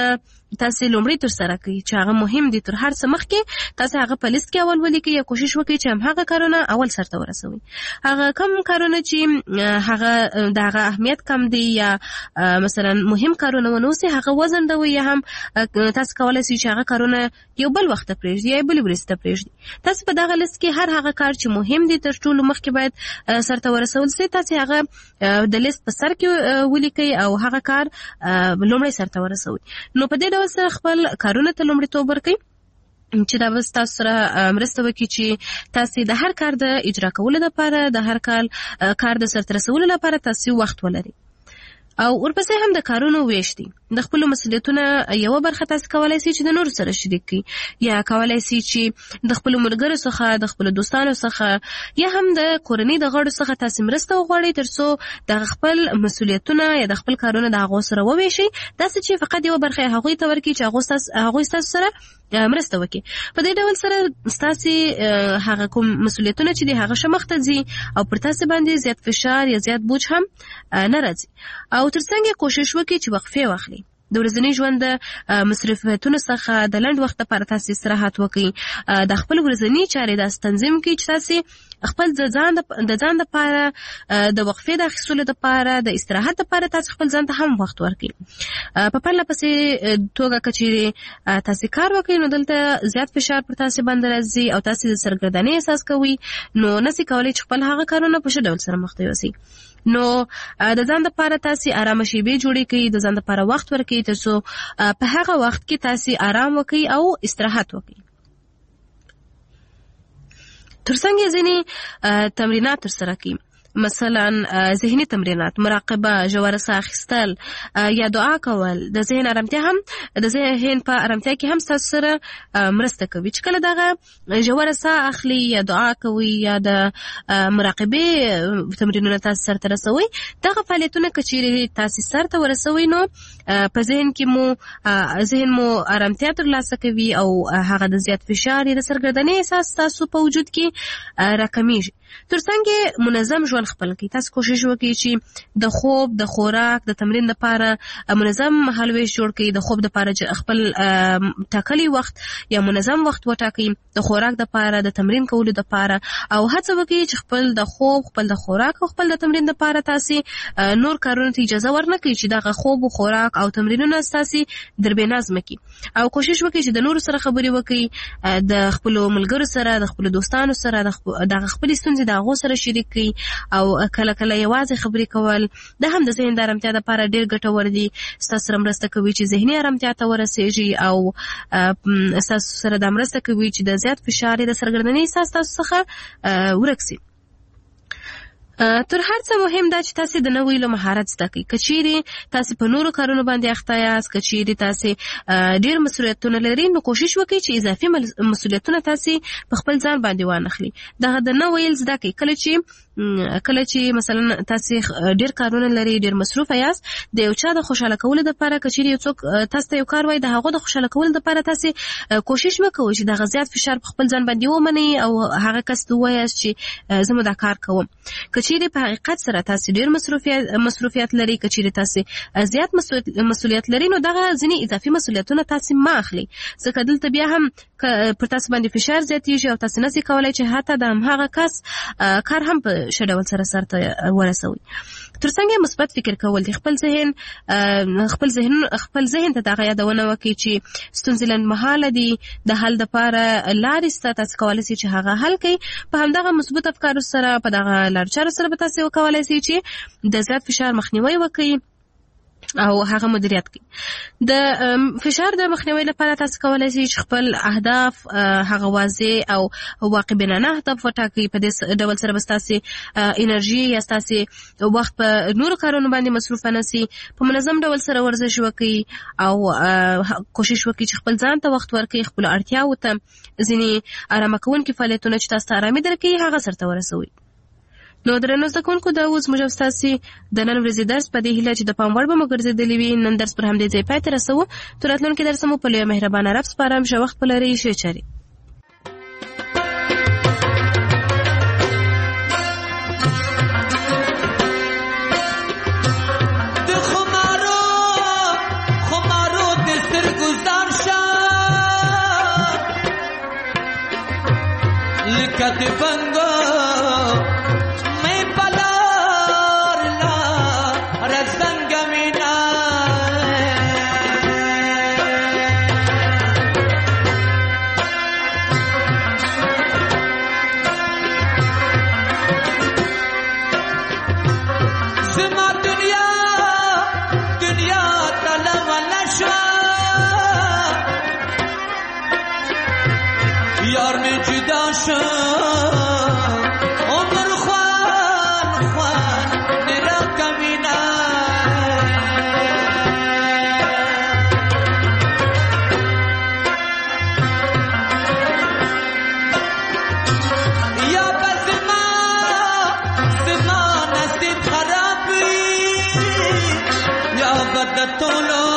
تاسو لومړی تر سره کوي چې هغه مهم دي تر هر څه مخکې تاسو هغه په لیست کې اول ولیکئ یا کوشش وکړئ چې هم هغه کارونه اول سرته ورسوي. هغه کم کارونه چې هغه د هغه اهمیت کم دي یا مثلا مهم کارونه ونوسي هغه وزن دوی یا هم تاسو کولای شئ چې هغه کارونه یو بل وخت پرېږدي یا بل ورځ ته پرېږدي. تاسو په دغه لیست کې هر هغه کار چې مهم دي تر ټولو مخکې باید سرته ورسول شي. تاسو هغه د لیست په سر کې ولیکئ او هغه کار لومړی سرته ورسوي. نو په دې ډول سره خپل کارونه ته لومړیتوب ورکړئ چې دا بس تاسو سره مرسته وکړي چې تاسو د هر کار د اجرا کولو لپاره د هر کال کار د سرته رسولو لپاره تاسو وخت ولرئ. او ورپسې هم د کارونو ویش دي. د خپل مسؤلیتونو یو برخه تاسو کولای شئ چې د نور سره شریک کړئ یا کولای شئ چې د خپل مرګرو څخه د خپل دوستانو څخه یا هم د کورنۍ د غړو څخه تاسو مرسته وغواړئ ترڅو د خپل مسؤلیتونو یا د خپل کارونو د هغو سره وویشئ داسې چې فقط یو برخه هغوی ته ورکړئ چې هغوی تاسو هغوی تاسو سره مرسته وکړي. په دې ډول سره تاسو هغه کوم مسؤلیتونه چې د هغه شمخته ځي او پر تاسو باندې زیات فشار یا زیات بوج هم نه راځي. او ترڅنګ کوشش وکړئ چې وقفه واخلئ. د ورځني ژوند د مصرفاتونو څخه د لنډ وخت لپاره تاسو استراحت وکړئ. د خپل ورځني چارې د تنظیم کړئ چې تاسو خپل د ځان د ځان لپاره د وقفې د اخیستلو لپاره د استراحت لپاره تاسو خپل ځان ته هم وخت ورکړئ. په پرله پسې توګه کچېرې تاسو کار وکړئ نو دلته زیات فشار پر تاسو باندې راځي او تاسو د سرګردانۍ احساس کوئ نو نسی کولای چې خپل هغه کارونه په ښه ډول سره مخته یوسئ. نو د ځان لپاره تاسو آرام شیبې جوړې کړئ، د ځان لپاره وخت ورکړئ ترڅو په هغه وخت کې تاسو آرام وکړئ او استراحت وکړئ. ترڅنګ ځینې تمرینات ترسره کړئ، مثلا ذهني تمرینات، مراقبه، ژوره ساه اخیستل یا دعا کول. د ذهن آرامتیا هم د ذهن په آرامتیا کې هم تاسو سره مرسته کوي. چې کله دغه ژوره ساه اخلي یا دعا کوي یا د مراقبې تمرینونه تاسو سره رسوي، دغه فعالیتونه کچېرې تاسو سره ورسوي نو په ذهن کې مو ذهن مو آرامتیا ترلاسه کوي او هغه د زیات فشار یا د سرګردنۍ احساس تاسو په وجود کې راکمیږي. ترڅنګ منظم ژوند خپل کړئ. تاسو کوشش وکړئ چې د خوب، د خوراک، د تمرین لپاره منظم مهالویش جوړ کړئ. د خوب لپاره خپل ټاکلي وخت یا منظم وخت وټاکئ، د خوراک لپاره، د تمرین کولو لپاره، او هڅه وکړئ چې خپل د خوب، خپل د خوراک او خپل د تمرین لپاره تاسو نور کارونه ته اجازه ورنکړئ چې دغه خوب او خوراک او تمرینونه تاسو دربې نظم کړي. او کوشش وکړئ چې د نور سره خبرې وکړئ، د خپل ملګرو سره، د خپل دوستانو سره، د خپل ستونزې د هغو سره شریک کړئ. او کله کله یوازې خبرې کول دا هم د ذهن د آرامتیا لپاره ډېر ګټور دي. ستاسو سره مرسته کوي چې ذهني آرامتیا ته ورسیږي او ستاسو سره دا مرسته کوي چې د زیات فشار د سرګردنۍ احساس تاسو څخه ورک شي. تر هر څه مهم دا چې تاسو د نوې له مهارت زده کړئ. کچېرې تاسو په نورو کارونو باندې اخته یاست، کچېرې تاسو ډېر مسؤلیتونه لرئ، نو کوشش وکړئ چې اضافي مسؤلیتونه تاسو په خپل ځان باندې وانخلئ. دغه د نوې زده کړئ. کله چې کله چې مثلا تاسو ډېر کارونه لرئ، ډېر مصروف یاست، د یو چا د خوشاله کولو لپاره کچېرې یو څوک تاسو ته یو کار وایي، د هغه د خوشاله کولو لپاره تاسو کوشش وکړئ چې دغه زیات فشار په خپل ځان باندې ومنئ او هغه کس ته ووایاست چې زه مو دا کار کوم. کچېرې په حقیقت سره تاسو ډېر مصروفیت مصروفیت لري، کچېرې تاسو زیات مسؤلیت لري، نو دغه ځینې اضافي مسؤلیتونه تاسو ما اخلي. ځکه دلته بیا هم پر تاسو باندې فشار زیاتېږي او تاسو نشئ کولی چې حتی د همهغه کس کار هم په ښه ډول سره سرته ورسوي. ترڅنګ مثبت فکر کول دي. خپل ذهن خپل ذهن خپل ذهن ته دغه یادونه وکړي چې ستونزې لنډمهاله دي، د حل دپاره لارې شته، تاسو کولی شئ چې هغه حل کړئ. په همدغه مثبت افکارو سره، په دغه لارو چارو سره به تاسو کولی شئ چې د زیات فشار مخنیوی وکړئ او هغه مدیریت کړي. د فشار د مخنیوي لپاره تاسو کولی شئ چې خپل اهداف هغه واضح او واقع بینانه اهداف وټاکئ. په دې ډول سره به ستاسو انرژي یا ستاسو وخت په نورو کارونو باندې مصروفه نه شي. په منظم ډول سره ورزش وکړئ او کوشش وکړئ چې خپل ځان ته وخت ورکړئ، خپلو اړتیاوو ته ځینې ارامه کوونکي فعالیتونه چې تاسو ته ارامي درکوي هغه سرته ورسوئ. نو درنو زده کوونکو، دا اوس موږ ستاسو د نن ورځې درس په دې هیله چې د پام وړ به مو ګرځېدلی وي. نن درس پر همدې ځای پای ته رسوو. تر راتلونکي درسه مو په لویه مهربانه رب سپارم. ښه وخت ولرئ. ښې چارې. د خمارو خمارو د سترګو کت بنگو میں پلار لا رزنگ مینا زما دنیا دنیا طلب نشوا یار میں جدا شو عمر خوان خوان میرا کمینہ یا بزما زما نصیب خرابی یا بد طولو